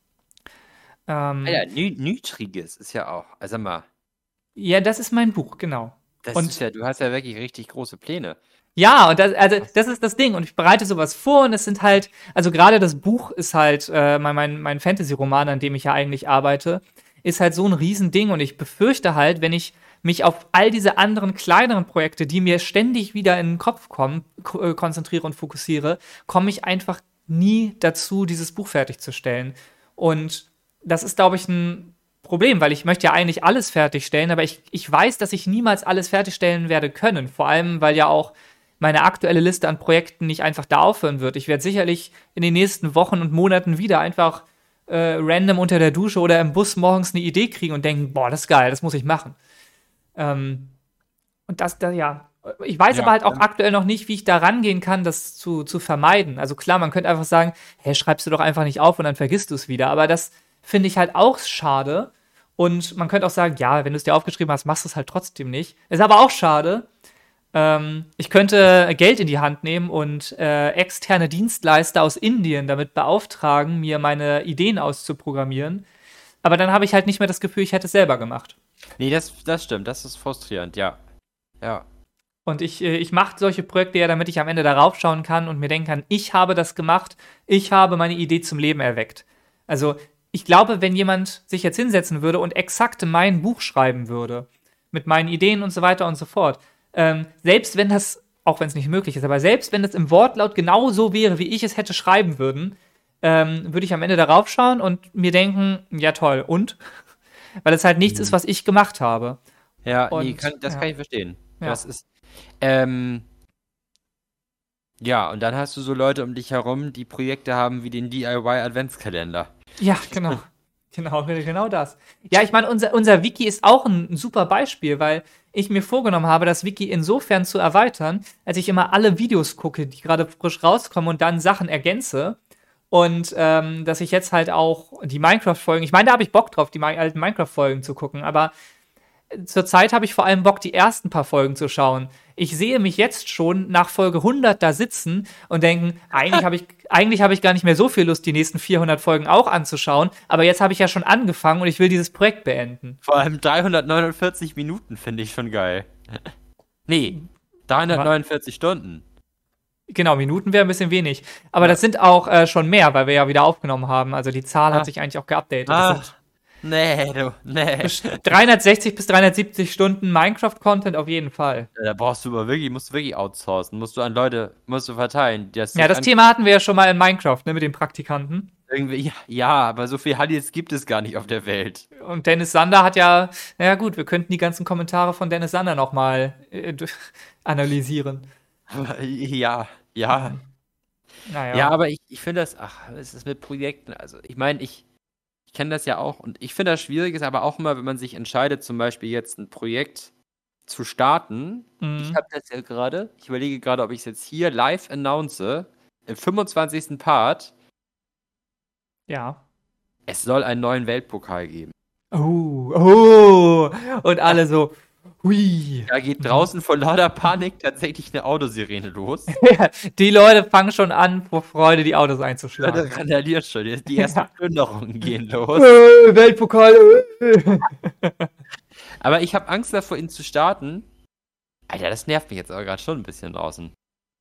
Ähm, Ah ja, Nü Niedriges ist ja auch. Also sag mal, ja, das ist mein Buch, genau. das Und ist ja, du hast ja wirklich richtig große Pläne. ja, und das, also, das ist das Ding. Und ich bereite sowas vor und es sind halt, also gerade das Buch ist halt, äh, mein, mein, mein Fantasy-Roman, an dem ich ja eigentlich arbeite, ist halt so ein Riesending und ich befürchte halt, wenn ich mich auf all diese anderen kleineren Projekte, die mir ständig wieder in den Kopf kommen, ko- äh, konzentriere und fokussiere, komme ich einfach nie dazu, dieses Buch fertigzustellen. Und das ist, glaube ich, ein Problem, weil ich möchte ja eigentlich alles fertigstellen, aber ich, ich weiß, dass ich niemals alles fertigstellen werde können. Vor allem, weil ja auch meine aktuelle Liste an Projekten nicht einfach da aufhören wird. Ich werde sicherlich in den nächsten Wochen und Monaten wieder einfach äh, random unter der Dusche oder im Bus morgens eine Idee kriegen und denken, boah, das ist geil, das muss ich machen. Ähm, und das, da, ja. Ich weiß Ja, aber halt auch ähm, aktuell noch nicht, wie ich da rangehen kann, das zu, zu vermeiden. Also klar, man könnte einfach sagen, hä, schreibst du doch einfach nicht auf und dann vergisst du es wieder. Aber das finde ich halt auch schade. Und man könnte auch sagen, ja, wenn du es dir aufgeschrieben hast, machst du es halt trotzdem nicht. Ist aber auch schade. Ähm, ich könnte Geld in die Hand nehmen und äh, externe Dienstleister aus Indien damit beauftragen, mir meine Ideen auszuprogrammieren. Aber dann habe ich halt nicht mehr das Gefühl, ich hätte es selber gemacht. nee, das, das stimmt, das ist frustrierend, ja. Ja. Und ich, äh, ich mache solche Projekte ja, damit ich am Ende darauf schauen kann und mir denken kann, ich habe das gemacht, ich habe meine Idee zum Leben erweckt. Also ich glaube, wenn jemand sich jetzt hinsetzen würde und exakt mein Buch schreiben würde, mit meinen Ideen und so weiter und so fort, ähm, selbst wenn das, auch wenn es nicht möglich ist, aber selbst wenn es im Wortlaut genau so wäre, wie ich es hätte schreiben würden, ähm, würde ich am Ende darauf schauen und mir denken, ja toll, und? Weil es halt nichts ist, Mhm. was ich gemacht habe. Ja, nee, Und kann, das ja, kann ich verstehen. ja. Das ist, ähm, ja, und dann hast du so Leute um dich herum, die Projekte haben wie den D I Y-Adventskalender. Ja, genau. Genau, genau das. Ja, ich meine, unser, unser Wiki ist auch ein, ein super Beispiel, weil ich mir vorgenommen habe, das Wiki insofern zu erweitern, als ich immer alle Videos gucke, die gerade frisch rauskommen und dann Sachen ergänze. Und ähm, dass ich jetzt halt auch die Minecraft-Folgen, ich meine, da habe ich Bock drauf, die mi- alten Minecraft-Folgen zu gucken, aber zurzeit habe ich vor allem Bock, die ersten paar Folgen zu schauen. Ich sehe mich jetzt schon nach Folge hundert da sitzen und denken, eigentlich habe ich, eigentlich habe ich gar nicht mehr so viel Lust, die nächsten vierhundert Folgen auch anzuschauen, aber jetzt habe ich ja schon angefangen und ich will dieses Projekt beenden. Vor allem dreihundertneunundvierzig Minuten finde ich schon geil. Nee, dreihundertneunundvierzig Stunden. Genau, Minuten wäre ein bisschen wenig. Aber Ja. das sind auch äh, schon mehr, weil wir ja wieder aufgenommen haben. Also die Zahl Ah. hat sich eigentlich auch geupdatet. Das sind Ach, nee, du, nee. dreihundertsechzig bis dreihundertsiebzig Stunden Minecraft-Content auf jeden Fall. Da brauchst du aber wirklich, musst du wirklich outsourcen, musst du an Leute, musst du verteilen. Die Ja, sich das an- Thema hatten wir ja schon mal in Minecraft, ne, mit den Praktikanten. Irgendwie, ja, ja, aber so viel Hallies gibt es gar nicht auf der Welt. Und Dennis Sander hat ja, naja gut, wir könnten die ganzen Kommentare von Dennis Sander nochmal äh, durch- analysieren. Ja, ja. Naja. Ja, aber ich, ich finde das, ach, es ist mit Projekten, also ich meine, ich, ich kenne das ja auch und ich finde das schwierig ist aber auch immer, wenn man sich entscheidet, zum Beispiel jetzt ein Projekt zu starten. Mhm. Ich habe das ja gerade, ich überlege gerade, ob ich es jetzt hier live announce, im fünfundzwanzigsten Part, Ja. es soll einen neuen Weltpokal geben. Oh, oh. Und alle so, hui. Da geht draußen vor lauter Panik tatsächlich eine Autosirene los. Die Leute fangen schon an, vor Freude die Autos Leute einzuschlagen. randaliert schon, jetzt die ersten Ja. Plünderungen gehen los. Äh, Weltpokal. äh. Aber ich habe Angst davor, ihn zu starten. Alter, das nervt mich jetzt aber gerade schon ein bisschen draußen.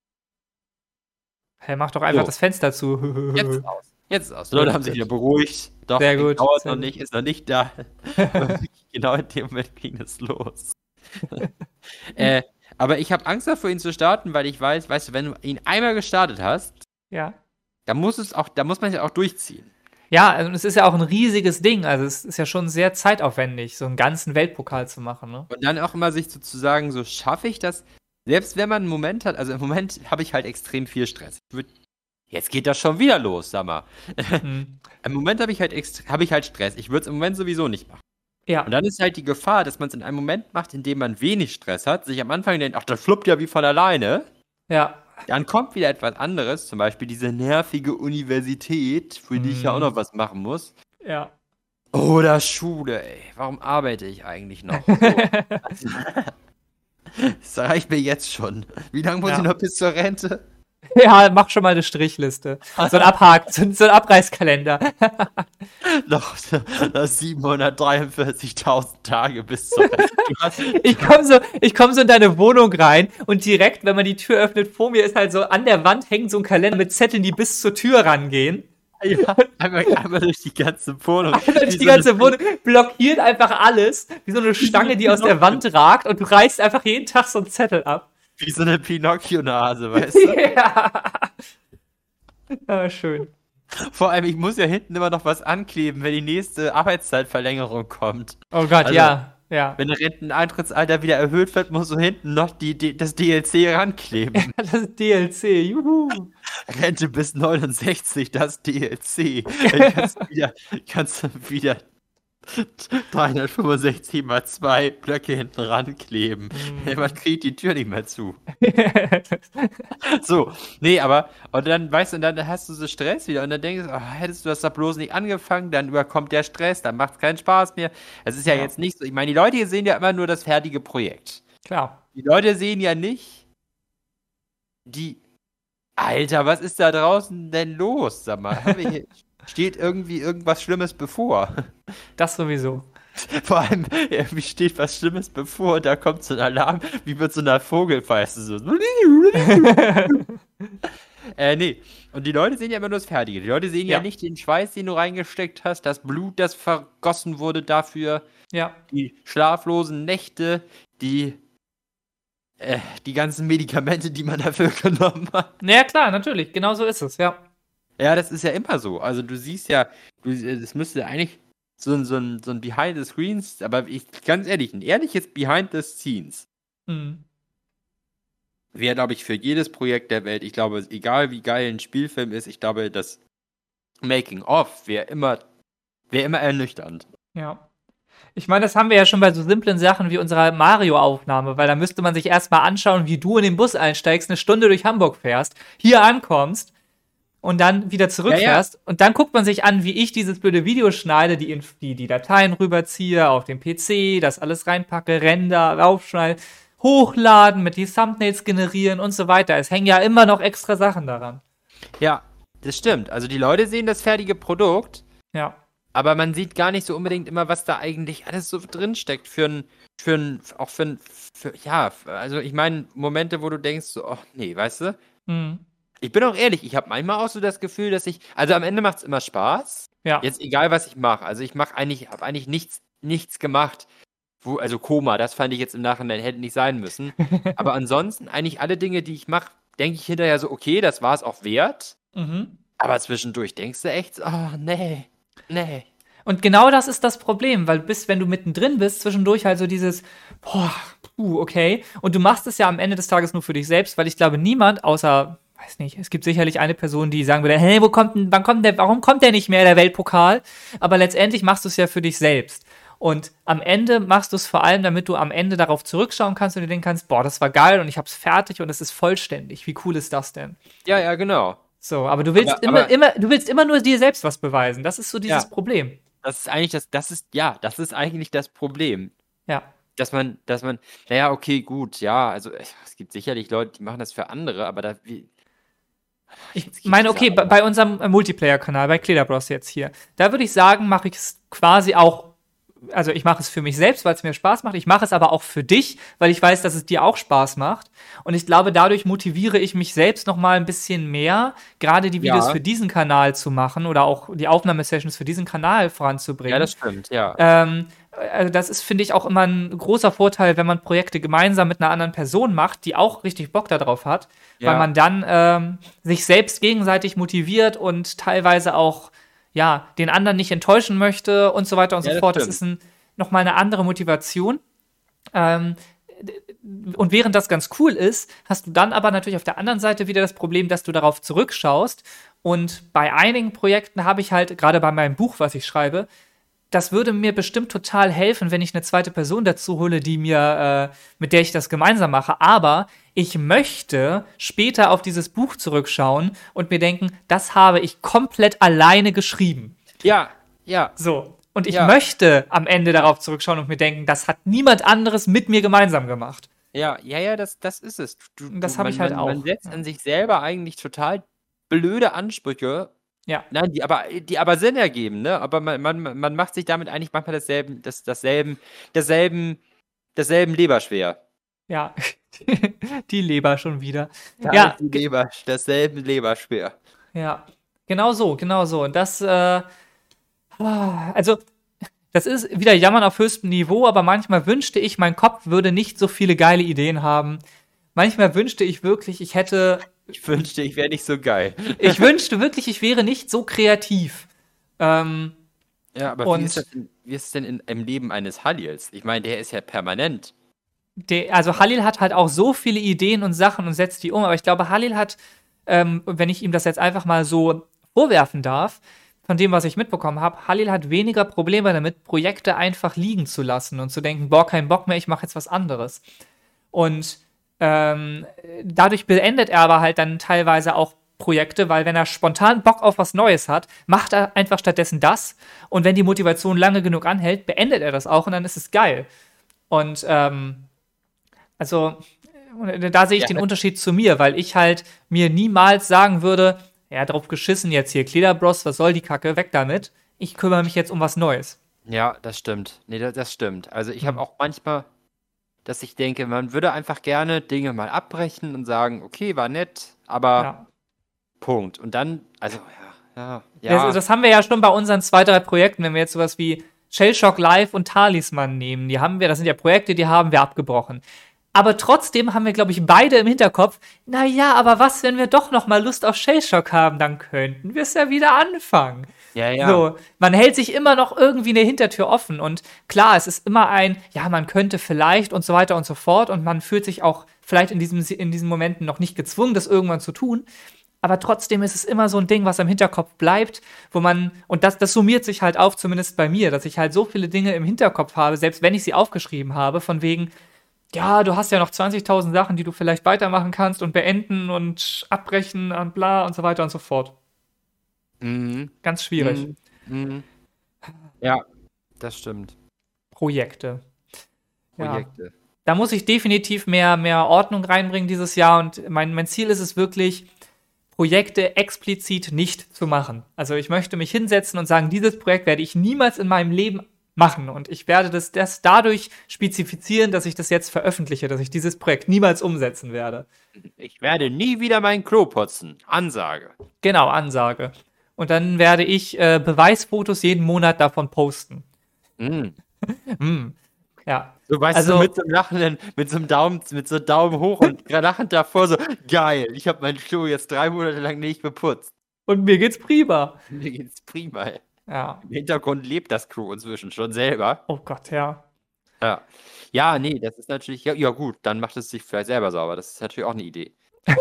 Hey, mach doch einfach So. das Fenster zu. Jetzt ist aus. Jetzt ist aus. Die Leute haben sich wieder beruhigt. Doch, Sehr gut, dauert sehr noch gut. nicht, ist noch nicht da. Genau in dem Moment ging es los. äh, aber ich habe Angst davor, ihn zu starten, weil ich weiß, weißt du, wenn du ihn einmal gestartet hast, Ja. dann muss es auch, da muss man es ja auch durchziehen. Ja, also es ist ja auch ein riesiges Ding. Also es ist ja schon sehr zeitaufwendig, so einen ganzen Weltpokal zu machen, ne? Und dann auch immer sich sozusagen, so schaffe ich das, selbst wenn man einen Moment hat, also im Moment habe ich halt extrem viel Stress. Ich würd, jetzt geht das schon wieder los, sag mal. Mhm. Im Moment habe ich halt ext- habe ich halt Stress. Ich würde es im Moment sowieso nicht machen. Ja. Und dann ist halt die Gefahr, dass man es in einem Moment macht, in dem man wenig Stress hat, sich am Anfang denkt, ach, das fluppt ja wie von alleine. Ja. Dann kommt wieder etwas anderes, zum Beispiel diese nervige Universität, für die ich ja auch noch was machen muss. Ja. Oder Schule, ey. Warum arbeite ich eigentlich noch? So. Das reicht mir jetzt schon. Wie lange muss Ja. ich noch bis zur Rente? Ja, mach schon mal eine Strichliste. So ein Abhak, so, ein- so ein Abreißkalender. Noch, noch siebenhundertdreiundvierzigtausend Tage bis zur Rente. Du hast, Ich komme so, ich komm so in deine Wohnung rein und direkt, wenn man die Tür öffnet, vor mir ist halt so an der Wand hängt so ein Kalender mit Zetteln, die bis zur Tür rangehen. ja, einmal, einmal durch die ganze Wohnung. Einmal Wie die so ganze eine- Wohnung blockiert einfach alles, wie so eine Stange, die aus der Wand ragt und du reißt einfach jeden Tag so einen Zettel ab. Wie so eine Pinocchio-Nase, weißt du? Ja. Ah, schön. Vor allem, ich muss ja hinten immer noch was ankleben, wenn die nächste Arbeitszeitverlängerung kommt. Oh Gott, Also- ja, ja. Wenn das Renteneintrittsalter wieder erhöht wird, musst du hinten noch die, die, das D L C rankleben. Das ist D L C, juhu. Rente bis neunundsechzig, das D L C. Dann kannst du wieder, kannst du wieder dreihundertfünfundsechzig mal zwei Blöcke hinten rankleben. Mhm. Man kriegt die Tür nicht mehr zu. So, nee, aber, und dann, weißt du, und dann hast du so Stress wieder und dann denkst du, oh, hättest du das da bloß nicht angefangen, dann überkommt der Stress, dann macht es keinen Spaß mehr. Es ist ja, Ja. jetzt nicht so, ich meine, die Leute hier sehen ja immer nur das fertige Projekt. Klar. Die Leute sehen ja nicht die, Alter, was ist da draußen denn los? Sag mal, haben wir hier, steht irgendwie irgendwas Schlimmes bevor? Das sowieso. Vor allem, irgendwie steht was Schlimmes bevor, da kommt so ein Alarm, wie mit so einer Vogelfeiste. So. äh, nee. Und die Leute sehen ja immer nur das Fertige. Die Leute sehen ja, Ja. nicht den Schweiß, den du reingesteckt hast, das Blut, das vergossen wurde dafür, Ja. die schlaflosen Nächte, die, äh, die ganzen Medikamente, die man dafür genommen hat. Ja, klar, natürlich. Genau so ist es, ja. Ja, das ist ja immer so. Also du siehst ja, du, das müsste eigentlich so ein, so ein, so ein Behind the Screens, aber ich, ganz ehrlich, ein ehrliches Behind the Scenes Mhm. wäre, glaube ich, für jedes Projekt der Welt, ich glaube, egal wie geil ein Spielfilm ist, ich glaube, das Making-of wäre immer, wäre immer ernüchternd. Ja. Ich meine, das haben wir ja schon bei so simplen Sachen wie unserer Mario-Aufnahme, weil da müsste man sich erstmal anschauen, wie du in den Bus einsteigst, eine Stunde durch Hamburg fährst, hier ankommst und dann wieder zurückfährst. Und dann guckt man sich an, wie ich dieses blöde Video schneide, die, Inf- die, die Dateien rüberziehe auf den P C, das alles reinpacke, Render, raufschneide, hochladen, mit die Thumbnails generieren und so weiter. Es hängen ja immer noch extra Sachen daran. Ja, das stimmt. Also die Leute sehen das fertige Produkt Ja. aber man sieht gar nicht so unbedingt immer, was da eigentlich alles so drin steckt für ein, für ein, auch für ein, für, ja, also ich meine, Momente, wo du denkst, so, ach nee, weißt du? Mhm. Ich bin auch ehrlich, ich habe manchmal auch so das Gefühl, dass ich, also am Ende macht es immer Spaß. Ja. Jetzt egal, was ich mache. Also ich mache eigentlich, habe eigentlich nichts, nichts gemacht. Wo, also Koma, das fand ich jetzt im Nachhinein, hätte nicht sein müssen. Aber ansonsten, eigentlich alle Dinge, die ich mache, denke ich hinterher so, okay, das war es auch wert. Mhm. Aber zwischendurch denkst du echt, oh, nee, nee. Und genau das ist das Problem, weil du bist, wenn du mittendrin bist, zwischendurch halt so dieses, boah, puh, okay. Und du machst es ja am Ende des Tages nur für dich selbst, weil ich glaube, niemand, außer, weiß nicht, es gibt sicherlich eine Person, die sagen würde, hey, wo kommt denn, wann kommt der, warum kommt der nicht mehr, der Weltpokal? Aber letztendlich machst du es ja für dich selbst. Und am Ende machst du es vor allem, damit du am Ende darauf zurückschauen kannst und dir denken kannst, boah, das war geil und ich hab's fertig und es ist vollständig. Wie cool ist das denn? Ja, ja, genau. So, aber du willst Aber- immer, aber- immer, du willst immer nur dir selbst was beweisen. Das ist so dieses Ja. Problem. Das ist eigentlich das, das ist, ja, das ist eigentlich das Problem. Ja. Dass man, dass man, naja, okay, gut, ja, also es gibt sicherlich Leute, die machen das für andere, aber da, wie, Ich Jetzt meine, gibt's okay, ja bei, auch- bei unserem äh, Multiplayer-Kanal, bei Cleaner Bros jetzt hier, da würde ich sagen, mache ich es quasi auch, also ich mache es für mich selbst, weil es mir Spaß macht. Ich mache es aber auch für dich, weil ich weiß, dass es dir auch Spaß macht. Und ich glaube, dadurch motiviere ich mich selbst noch mal ein bisschen mehr, gerade die Videos Ja. für diesen Kanal zu machen oder auch die Aufnahmesessions für diesen Kanal voranzubringen. ja, das stimmt, ja. Ähm, also das ist, finde ich, auch immer ein großer Vorteil, wenn man Projekte gemeinsam mit einer anderen Person macht, die auch richtig Bock darauf hat, Ja. weil man dann ähm, sich selbst gegenseitig motiviert und teilweise auch ja den anderen nicht enttäuschen möchte und so weiter und Ja, so das fort. Das stimmt. ist ein, nochmal eine andere Motivation. Ähm, und während das ganz cool ist, hast du dann aber natürlich auf der anderen Seite wieder das Problem, dass du darauf zurückschaust. Und bei einigen Projekten habe ich halt, gerade bei meinem Buch, was ich schreibe, das würde mir bestimmt total helfen, wenn ich eine zweite Person dazu hole, die mir, äh, mit der ich das gemeinsam mache. Aber ich möchte später auf dieses Buch zurückschauen und mir denken, das habe ich komplett alleine geschrieben. Ja, ja, So. Und ich Ja. möchte am Ende darauf zurückschauen und mir denken, das hat niemand anderes mit mir gemeinsam gemacht. ja, ja, ja, das, das ist es. Du, Und das du- habe man- ich halt man, auch. Man setzt Ja. an sich selber eigentlich total blöde Ansprüche. Ja. Nein, die aber, die aber Sinn ergeben, ne? Aber man, man, man macht sich damit eigentlich manchmal dasselben, das, dasselben, dasselben, dasselben Leber schwer. Ja. Die Leber schon wieder. Da Ja, ist die Leber, dasselben Leber schwer. Ja, genau so, genau so. Und das, äh, also, das ist wieder Jammern auf höchstem Niveau, aber manchmal wünschte ich, mein Kopf würde nicht so viele geile Ideen haben. Manchmal wünschte ich wirklich, ich hätte, Ich wünschte, ich wäre nicht so geil. ich wünschte wirklich, ich wäre nicht so kreativ. Ähm, Ja, aber Und- wie ist das denn, wie ist es denn in, im Leben eines Halils? Ich meine, der ist ja permanent. der, also Halil hat halt auch so viele Ideen und Sachen und setzt die um, aber ich glaube, Halil hat, ähm, wenn ich ihm das jetzt einfach mal so vorwerfen darf, von dem, was ich mitbekommen habe, Halil hat weniger Probleme damit, Projekte einfach liegen zu lassen und zu denken, boah, kein Bock mehr, ich mache jetzt was anderes. Und ähm, dadurch beendet er aber halt dann teilweise auch Projekte, weil wenn er spontan Bock auf was Neues hat, macht er einfach stattdessen das. Und wenn die Motivation lange genug anhält, beendet er das auch und dann ist es geil. Und ähm, also äh, da sehe ich Ja. den Unterschied zu mir, weil ich halt mir niemals sagen würde, ja, drauf geschissen jetzt hier, Cleaner Bros, was soll die Kacke, weg damit. Ich kümmere mich jetzt um was Neues. Ja, das stimmt. Nee, das, das stimmt. Also ich habe Hm. auch manchmal, dass ich denke, man würde einfach gerne Dinge mal abbrechen und sagen, okay, war nett, aber Ja. Punkt. Und dann, also, ja, ja, ja. Das, das haben wir ja schon bei unseren zwei, drei Projekten, wenn wir jetzt sowas wie Shellshock Live und Talisman nehmen. Die haben wir, das sind ja Projekte, die haben wir abgebrochen. Aber trotzdem haben wir, glaube ich, beide im Hinterkopf, na ja, aber was, wenn wir doch noch mal Lust auf Shellshock haben, dann könnten wir es ja wieder anfangen. ja, ja. So, man hält sich immer noch irgendwie eine Hintertür offen und klar, es ist immer ein, ja, man könnte vielleicht und so weiter und so fort und man fühlt sich auch vielleicht in, diesem, in diesen Momenten noch nicht gezwungen, das irgendwann zu tun, aber trotzdem ist es immer so ein Ding, was am Hinterkopf bleibt, wo man, und das, das summiert sich halt auf, zumindest bei mir, dass ich halt so viele Dinge im Hinterkopf habe, selbst wenn ich sie aufgeschrieben habe, von wegen, ja, du hast ja noch zwanzigtausend Sachen, die du vielleicht weitermachen kannst und beenden und abbrechen und bla und so weiter und so fort. Mhm. Ganz schwierig. Mhm. Mhm. Ja, das stimmt. Projekte. Ja. Projekte. Da muss ich definitiv mehr, mehr Ordnung reinbringen dieses Jahr und mein, mein Ziel ist es wirklich, Projekte explizit nicht zu machen. Also ich möchte mich hinsetzen und sagen, dieses Projekt werde ich niemals in meinem Leben machen. Und ich werde das, das dadurch spezifizieren, dass ich das jetzt veröffentliche, dass ich dieses Projekt niemals umsetzen werde. Ich werde nie wieder mein Klo putzen. Ansage. Genau, Ansage. Und dann werde ich äh, Beweisfotos jeden Monat davon posten. Mm. mm. Ja. So, weißt Also- du, mit so einem lachenden, mit so einem Daumen, mit so einem Daumen hoch und lachend davor so, geil, ich habe mein Klo jetzt drei Monate lang nicht beputzt. Und mir geht's prima. Mir geht's prima. Ey. Ja. Im Hintergrund lebt das Klo inzwischen schon selber. Oh Gott, ja. Ja. Ja, nee, das ist natürlich, ja, ja gut, dann macht es sich vielleicht selber sauber. Das ist natürlich auch eine Idee.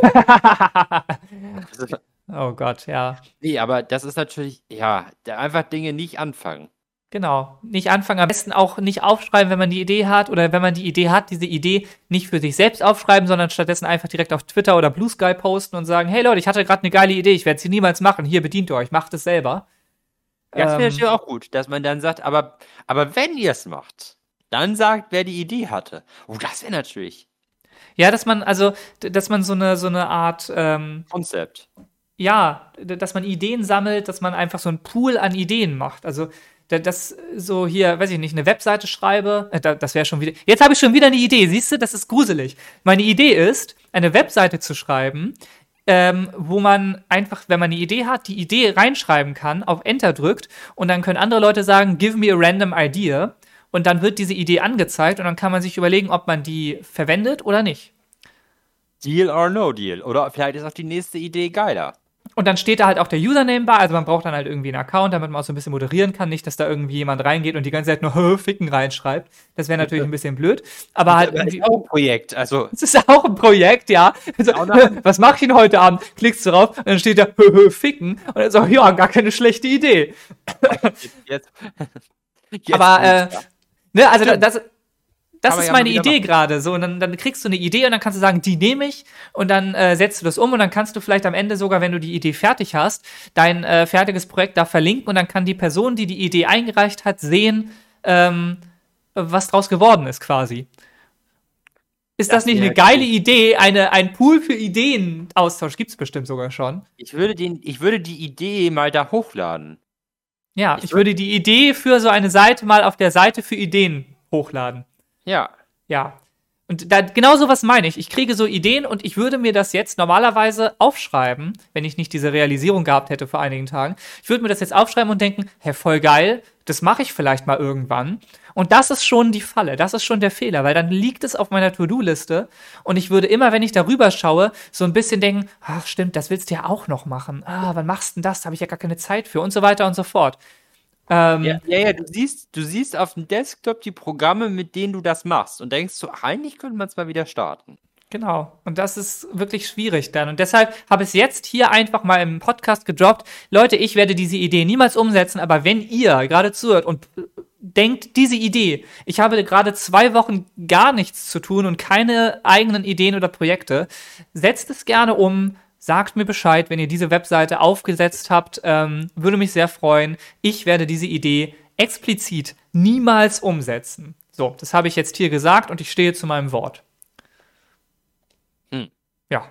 Also, Oh Gott, ja. nee, aber das ist natürlich, ja, da einfach Dinge nicht anfangen. Genau. Nicht anfangen, am besten auch nicht aufschreiben, wenn man die Idee hat, oder wenn man die Idee hat, diese Idee nicht für sich selbst aufschreiben, sondern stattdessen einfach direkt auf Twitter oder Blue Sky posten und sagen, hey Leute, ich hatte gerade eine geile Idee, ich werde sie niemals machen, hier bedient ihr euch, macht es selber. Ja, das wäre Ähm, natürlich auch gut, dass man dann sagt, aber, aber wenn ihr es macht, dann sagt, wer die Idee hatte. Oh, das wäre natürlich Ja, dass man, also, d- dass man so eine, so eine Art, ähm, Konzept. ja, d- dass man Ideen sammelt, dass man einfach so einen Pool an Ideen macht. Also, d- dass so hier, weiß ich nicht, eine Webseite schreibe, äh, da- das wäre schon wieder, jetzt habe ich schon wieder eine Idee, siehst du, das ist gruselig. Meine Idee ist, eine Webseite zu schreiben, ähm, wo man einfach, wenn man eine Idee hat, die Idee reinschreiben kann, auf Enter drückt und dann können andere Leute sagen, give me a random idea und dann wird diese Idee angezeigt und dann kann man sich überlegen, ob man die verwendet oder nicht. Deal or no deal. Oder vielleicht ist auch die nächste Idee geiler. Und dann steht da halt auch der Username bei, also man braucht dann halt irgendwie einen Account, damit man auch so ein bisschen moderieren kann, nicht, dass da irgendwie jemand reingeht und die ganze Zeit nur "Hö, Ficken" reinschreibt. Das wäre natürlich ein bisschen blöd, aber halt Aber irgendwie, ist auch ein Projekt. Also, es ist auch ein Projekt, ja. Also, Auch noch- was mache ich denn heute Abend? Klickst du drauf und dann steht da "Hö, hö, Ficken" und dann so, ja, gar keine schlechte Idee. jetzt. jetzt, jetzt Aber, äh, ja. Ne, also Stimmt. das, das Kann man ist ja mal meine wieder Idee machen. gerade. So, und dann, dann kriegst du eine Idee und dann kannst du sagen, die nehme ich und dann äh, setzt du das um und dann kannst du vielleicht am Ende sogar, wenn du die Idee fertig hast, dein äh, fertiges Projekt da verlinken und dann kann die Person, die die Idee eingereicht hat, sehen, ähm, was draus geworden ist quasi. Ist das, Das nicht eine wäre geile cool. Idee? Eine, ein Pool für Ideenaustausch gibt's bestimmt sogar schon. Ich würde, den, ich würde die Idee mal da hochladen. Ja, Ich ich würd- würde die Idee für so eine Seite mal auf der Seite für Ideen hochladen. Ja. Ja. Und da, genau sowas meine ich. Ich kriege so Ideen und ich würde mir das jetzt normalerweise aufschreiben, wenn ich nicht diese Realisierung gehabt hätte vor einigen Tagen. Ich würde mir das jetzt aufschreiben und denken, hey, voll geil, das mache ich vielleicht mal irgendwann. Und das ist schon die Falle, das ist schon der Fehler, weil dann liegt es auf meiner To-Do-Liste und ich würde immer, wenn ich darüber schaue, so ein bisschen denken, ach stimmt, das willst du ja auch noch machen. Ah, wann machst du denn das? Da habe ich ja gar keine Zeit für und so weiter und so fort. Ähm, Ja, ja, ja, du siehst, du siehst auf dem Desktop die Programme, mit denen du das machst und denkst so, eigentlich könnte man es mal wieder starten. Genau. Und das ist wirklich schwierig dann. Und deshalb habe ich es jetzt hier einfach mal im Podcast gedroppt. Leute, ich werde diese Idee niemals umsetzen, aber wenn ihr gerade zuhört und äh, denkt, diese Idee, ich habe gerade zwei Wochen gar nichts zu tun und keine eigenen Ideen oder Projekte, setzt es gerne um. Sagt mir Bescheid, wenn ihr diese Webseite aufgesetzt habt. Ähm, würde mich sehr freuen. Ich werde diese Idee explizit niemals umsetzen. So, das habe ich jetzt hier gesagt und ich stehe zu meinem Wort. Hm. Ja.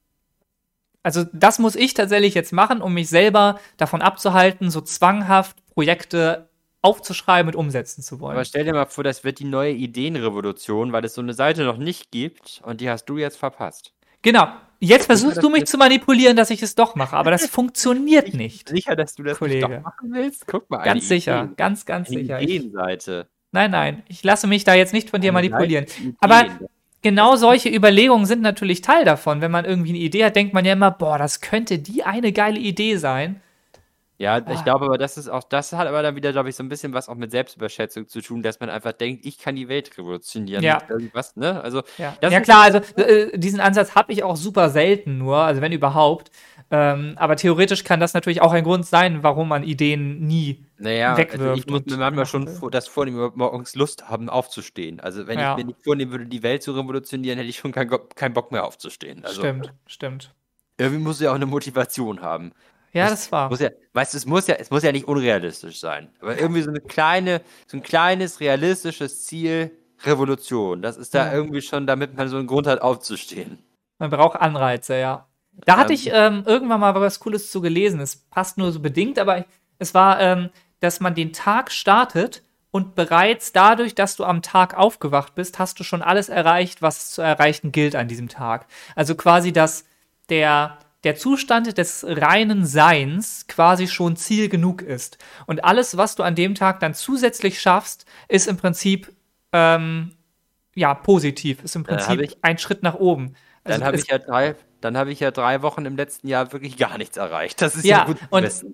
Also das muss ich tatsächlich jetzt machen, um mich selber davon abzuhalten, so zwanghaft Projekte aufzuschreiben und umsetzen zu wollen. Aber stell dir mal vor, das wird die neue Ideenrevolution, weil es so eine Seite noch nicht gibt und die hast du jetzt verpasst. Genau. Jetzt versuchst das du mich jetzt- zu manipulieren, dass ich es doch mache, aber das funktioniert nicht. Sicher, dass du das Kollege. nicht doch machen willst? Guck mal, Ganz eine sicher, Idee. ganz, ganz Eine sicher. Ich, Ideenseite. nein, nein, ich lasse mich da jetzt nicht von dir Eine manipulieren. Seite mit Aber Ideen. genau solche Überlegungen sind natürlich Teil davon. Wenn man irgendwie eine Idee hat, denkt man ja immer, boah, das könnte die eine geile Idee sein. Ja, Ah. ich glaube aber, das ist auch, das hat aber dann wieder, glaube ich, so ein bisschen was auch mit Selbstüberschätzung zu tun, dass man einfach denkt, ich kann die Welt revolutionieren Ja. mit irgendwas, ne? Also, Ja, das ja ist- klar, also äh, diesen Ansatz habe ich auch super selten nur, also wenn überhaupt. Ähm, aber theoretisch kann das natürlich auch ein Grund sein, warum man Ideen nie. Naja, also wegwirft ich muss und mir manchmal schon machen will. vor, das vornehmen, morgens Lust haben, aufzustehen. Also, wenn Ja. ich mir nicht vornehmen würde, die Welt zu revolutionieren, hätte ich schon keinen kein Bock mehr aufzustehen. Also, Stimmt, stimmt. irgendwie muss ja auch eine Motivation haben. Ja, das war. Muss ja, weißt du, es muss ja, es muss ja nicht unrealistisch sein. Aber irgendwie so eine kleine, so ein kleines, realistisches Ziel, Revolution. Das ist da Ja. irgendwie schon, damit man so einen Grund hat, aufzustehen. Man braucht Anreize, ja. Da hatte ich ähm, irgendwann mal was Cooles zu gelesen. Es passt nur so bedingt, aber es war, ähm, dass man den Tag startet und bereits dadurch, dass du am Tag aufgewacht bist, hast du schon alles erreicht, was zu erreichen gilt an diesem Tag. Also quasi, dass der, der Zustand des reinen Seins quasi schon Ziel genug ist. Und alles, was du an dem Tag dann zusätzlich schaffst, ist im Prinzip ähm, ja, positiv, ist im Prinzip ich, ein Schritt nach oben. Also dann habe es- ich ja drei, dann habe ich ja drei Wochen im letzten Jahr wirklich gar nichts erreicht. Das ist ja, Ja, gut zu und wissen.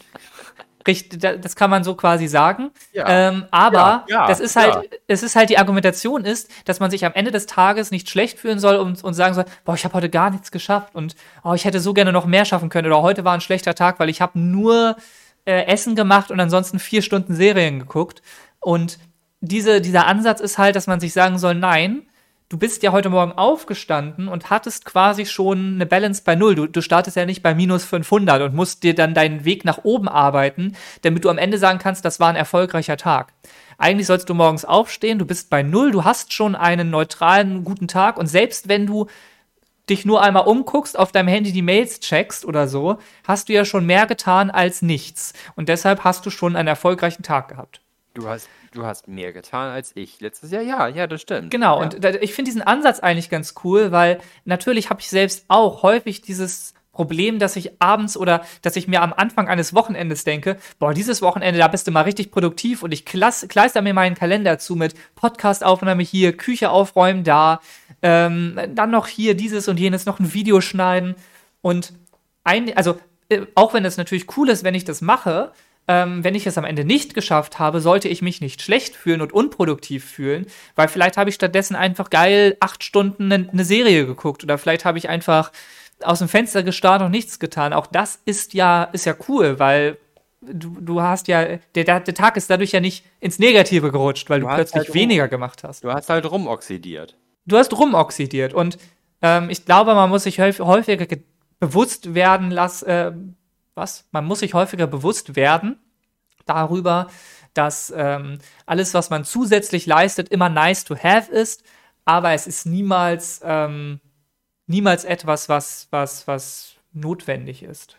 richtig, da- das kann man so quasi sagen. Ja. Ähm, aber Ja, ja, das ist halt, ja. es ist halt die Argumentation ist, dass man sich am Ende des Tages nicht schlecht fühlen soll und, und sagen soll, boah, ich habe heute gar nichts geschafft und oh, ich hätte so gerne noch mehr schaffen können oder heute war ein schlechter Tag, weil ich habe nur äh, Essen gemacht und ansonsten vier Stunden Serien geguckt. Und diese, dieser Ansatz ist halt, dass man sich sagen soll, nein, du bist ja heute Morgen aufgestanden und hattest quasi schon eine Balance bei Null. Du, du startest ja nicht bei minus fünfhundert und musst dir dann deinen Weg nach oben arbeiten, damit du am Ende sagen kannst, das war ein erfolgreicher Tag. Eigentlich sollst du morgens aufstehen, du bist bei Null, du hast schon einen neutralen, guten Tag und selbst wenn du dich nur einmal umguckst, auf deinem Handy die Mails checkst oder so, hast du ja schon mehr getan als nichts. Und deshalb hast du schon einen erfolgreichen Tag gehabt. Du hast, du hast mehr getan als ich letztes Jahr. Ja, ja, das stimmt. Genau, ja. und da, ich finde diesen Ansatz eigentlich ganz cool, weil natürlich habe ich selbst auch häufig dieses Problem, dass ich abends oder dass ich mir am Anfang eines Wochenendes denke, boah, dieses Wochenende, da bist du mal richtig produktiv und ich klass, kleister mir meinen Kalender zu mit Podcast-Aufnahme hier, Küche aufräumen da, ähm, dann noch hier dieses und jenes, noch ein Video schneiden und ein, also äh, auch wenn es natürlich cool ist, wenn ich das mache, ähm, wenn ich es am Ende nicht geschafft habe, sollte ich mich nicht schlecht fühlen und unproduktiv fühlen, weil vielleicht habe ich stattdessen einfach geil acht Stunden eine ne Serie geguckt oder vielleicht habe ich einfach aus dem Fenster gestarrt und nichts getan. Auch das ist ja, ist ja cool, weil du, du hast ja, der, der Tag ist dadurch ja nicht ins Negative gerutscht, weil du, Du hast plötzlich halt rum- weniger gemacht hast. Du hast halt rumoxidiert. Du hast rumoxidiert und ähm, ich glaube, man muss sich häufig, häufiger ge- bewusst werden lassen, äh, was? Man muss sich häufiger bewusst werden darüber, dass ähm, alles, was man zusätzlich leistet, immer nice to have ist, aber es ist niemals, ähm, niemals etwas, was, was, was notwendig ist.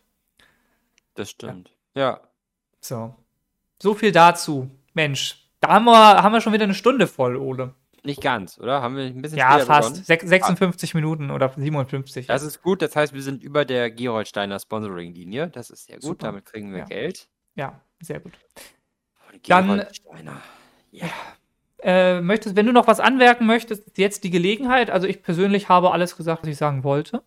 Das stimmt. Ja. So. So viel dazu. Mensch, da haben wir, haben wir schon wieder eine Stunde voll, Ole. Nicht ganz, oder? Haben wir ein bisschen Ja, später fast. begonnen? Sech- sechsundfünfzig Minuten oder siebenundfünfzig. Das ist gut, das heißt, wir sind über der Gerold-Steiner Sponsoring-Linie. Das ist sehr gut, Super. damit kriegen wir Ja. Geld. Ja, sehr gut. Oh, Dann- Gerold-Steiner. Ja. Äh, möchtest, wenn du noch was anmerken möchtest, jetzt die Gelegenheit. Also ich persönlich habe alles gesagt, was ich sagen wollte.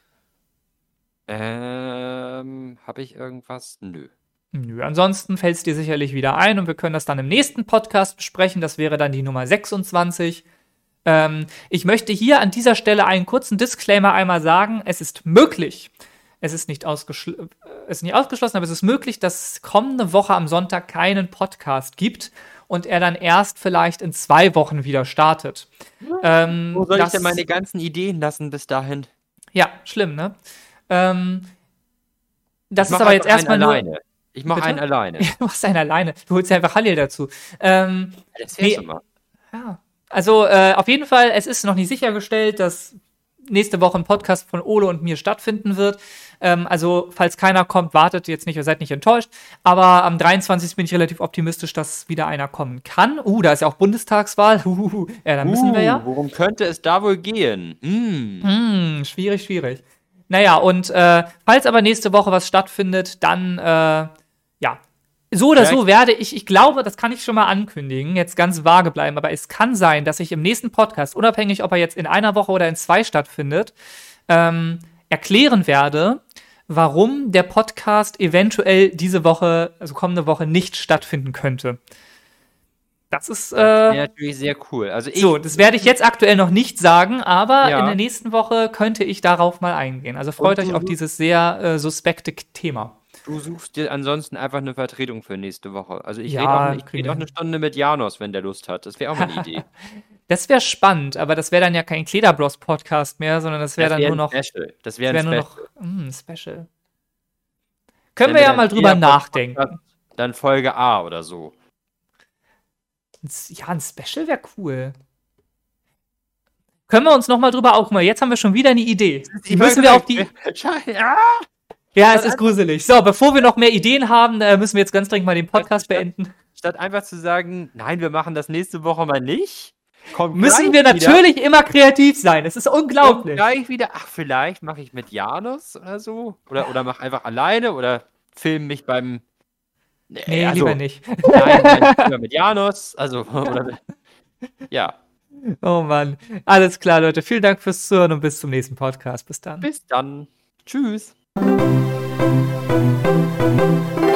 Ähm, habe ich irgendwas? Nö. Nö, ansonsten fällt es dir sicherlich wieder ein und wir können das dann im nächsten Podcast besprechen. Das wäre dann die Nummer sechsundzwanzig. Ähm, ich möchte hier an dieser Stelle einen kurzen Disclaimer einmal sagen. Es ist möglich, es ist nicht, ausgeschl- äh, es ist nicht ausgeschlossen, aber es ist möglich, dass es kommende Woche am Sonntag keinen Podcast gibt und er dann erst vielleicht in zwei Wochen wieder startet. Ähm, Wo soll das- ich denn meine ganzen Ideen lassen bis dahin? Ja, schlimm, ne? Ähm, das Ich ist mach aber jetzt einfach erstmal einen nur. alleine. Ich mache Bitte? einen alleine. Du machst einen alleine. Du holst ja einfach Halil dazu. Ähm, Das Nee. nee. mal. ja. Also äh, auf jeden Fall, es ist noch nicht sichergestellt, dass nächste Woche ein Podcast von Ole und mir stattfinden wird. Ähm, also falls keiner kommt, wartet jetzt nicht, ihr seid nicht enttäuscht. Aber am dreiundzwanzigsten bin ich relativ optimistisch, dass wieder einer kommen kann. Uh, da ist ja auch Bundestagswahl. Huhuhu. Ja, da müssen uh, wir ja. Worum könnte es da wohl gehen? Hm. Hm, schwierig, schwierig. Naja, und äh, falls aber nächste Woche was stattfindet, dann, äh, ja, so oder so werde ich, ich glaube, das kann ich schon mal ankündigen, jetzt ganz vage bleiben, aber es kann sein, dass ich im nächsten Podcast, unabhängig, ob er jetzt in einer Woche oder in zwei stattfindet, ähm, erklären werde, warum der Podcast eventuell diese Woche, also kommende Woche, nicht stattfinden könnte. Das ist, äh, Wäre natürlich sehr cool. Also ich, so, das werde ich jetzt aktuell noch nicht sagen, aber Ja. in der nächsten Woche könnte ich darauf mal eingehen. Also freut Und euch du- auf dieses sehr äh, suspekte Thema. du suchst dir ansonsten einfach eine Vertretung für nächste Woche. Also ich Ja, rede auch, ich kriegen red wir auch eine Stunde mit Janos, wenn der Lust hat. Das wäre auch mal eine Idee. Das wäre spannend, aber das wäre dann ja kein Klederbros-Podcast mehr, sondern das wäre Das dann wäre nur ein noch, Special. Das das wäre wäre ein nur Special. noch, hm, Special. Können Wenn wir ja dann mal drüber Klederbros nachdenken. Podcast, Dann Folge A oder so. Ja, ein Special wäre cool. Können wir uns nochmal drüber auch mal, jetzt haben wir schon wieder eine Idee. Die müssen wir auf die... Ja, ja, es ist gruselig. So, bevor wir noch mehr Ideen haben, äh, müssen wir jetzt ganz dringend mal den Podcast statt, beenden. Statt einfach zu sagen, nein, wir machen das nächste Woche mal nicht, kommt müssen wir natürlich wieder, immer kreativ sein. Es ist unglaublich. Gleich wieder, ach, vielleicht mache ich mit Janus oder so. Oder, oder mach einfach alleine oder film mich beim... Nee, nee also, lieber nicht. Nein, nein, mit Janus. Also, oder mit, ja. Oh Mann. Alles klar, Leute. Vielen Dank fürs Zuhören und bis zum nächsten Podcast. Bis dann. Bis dann. Tschüss.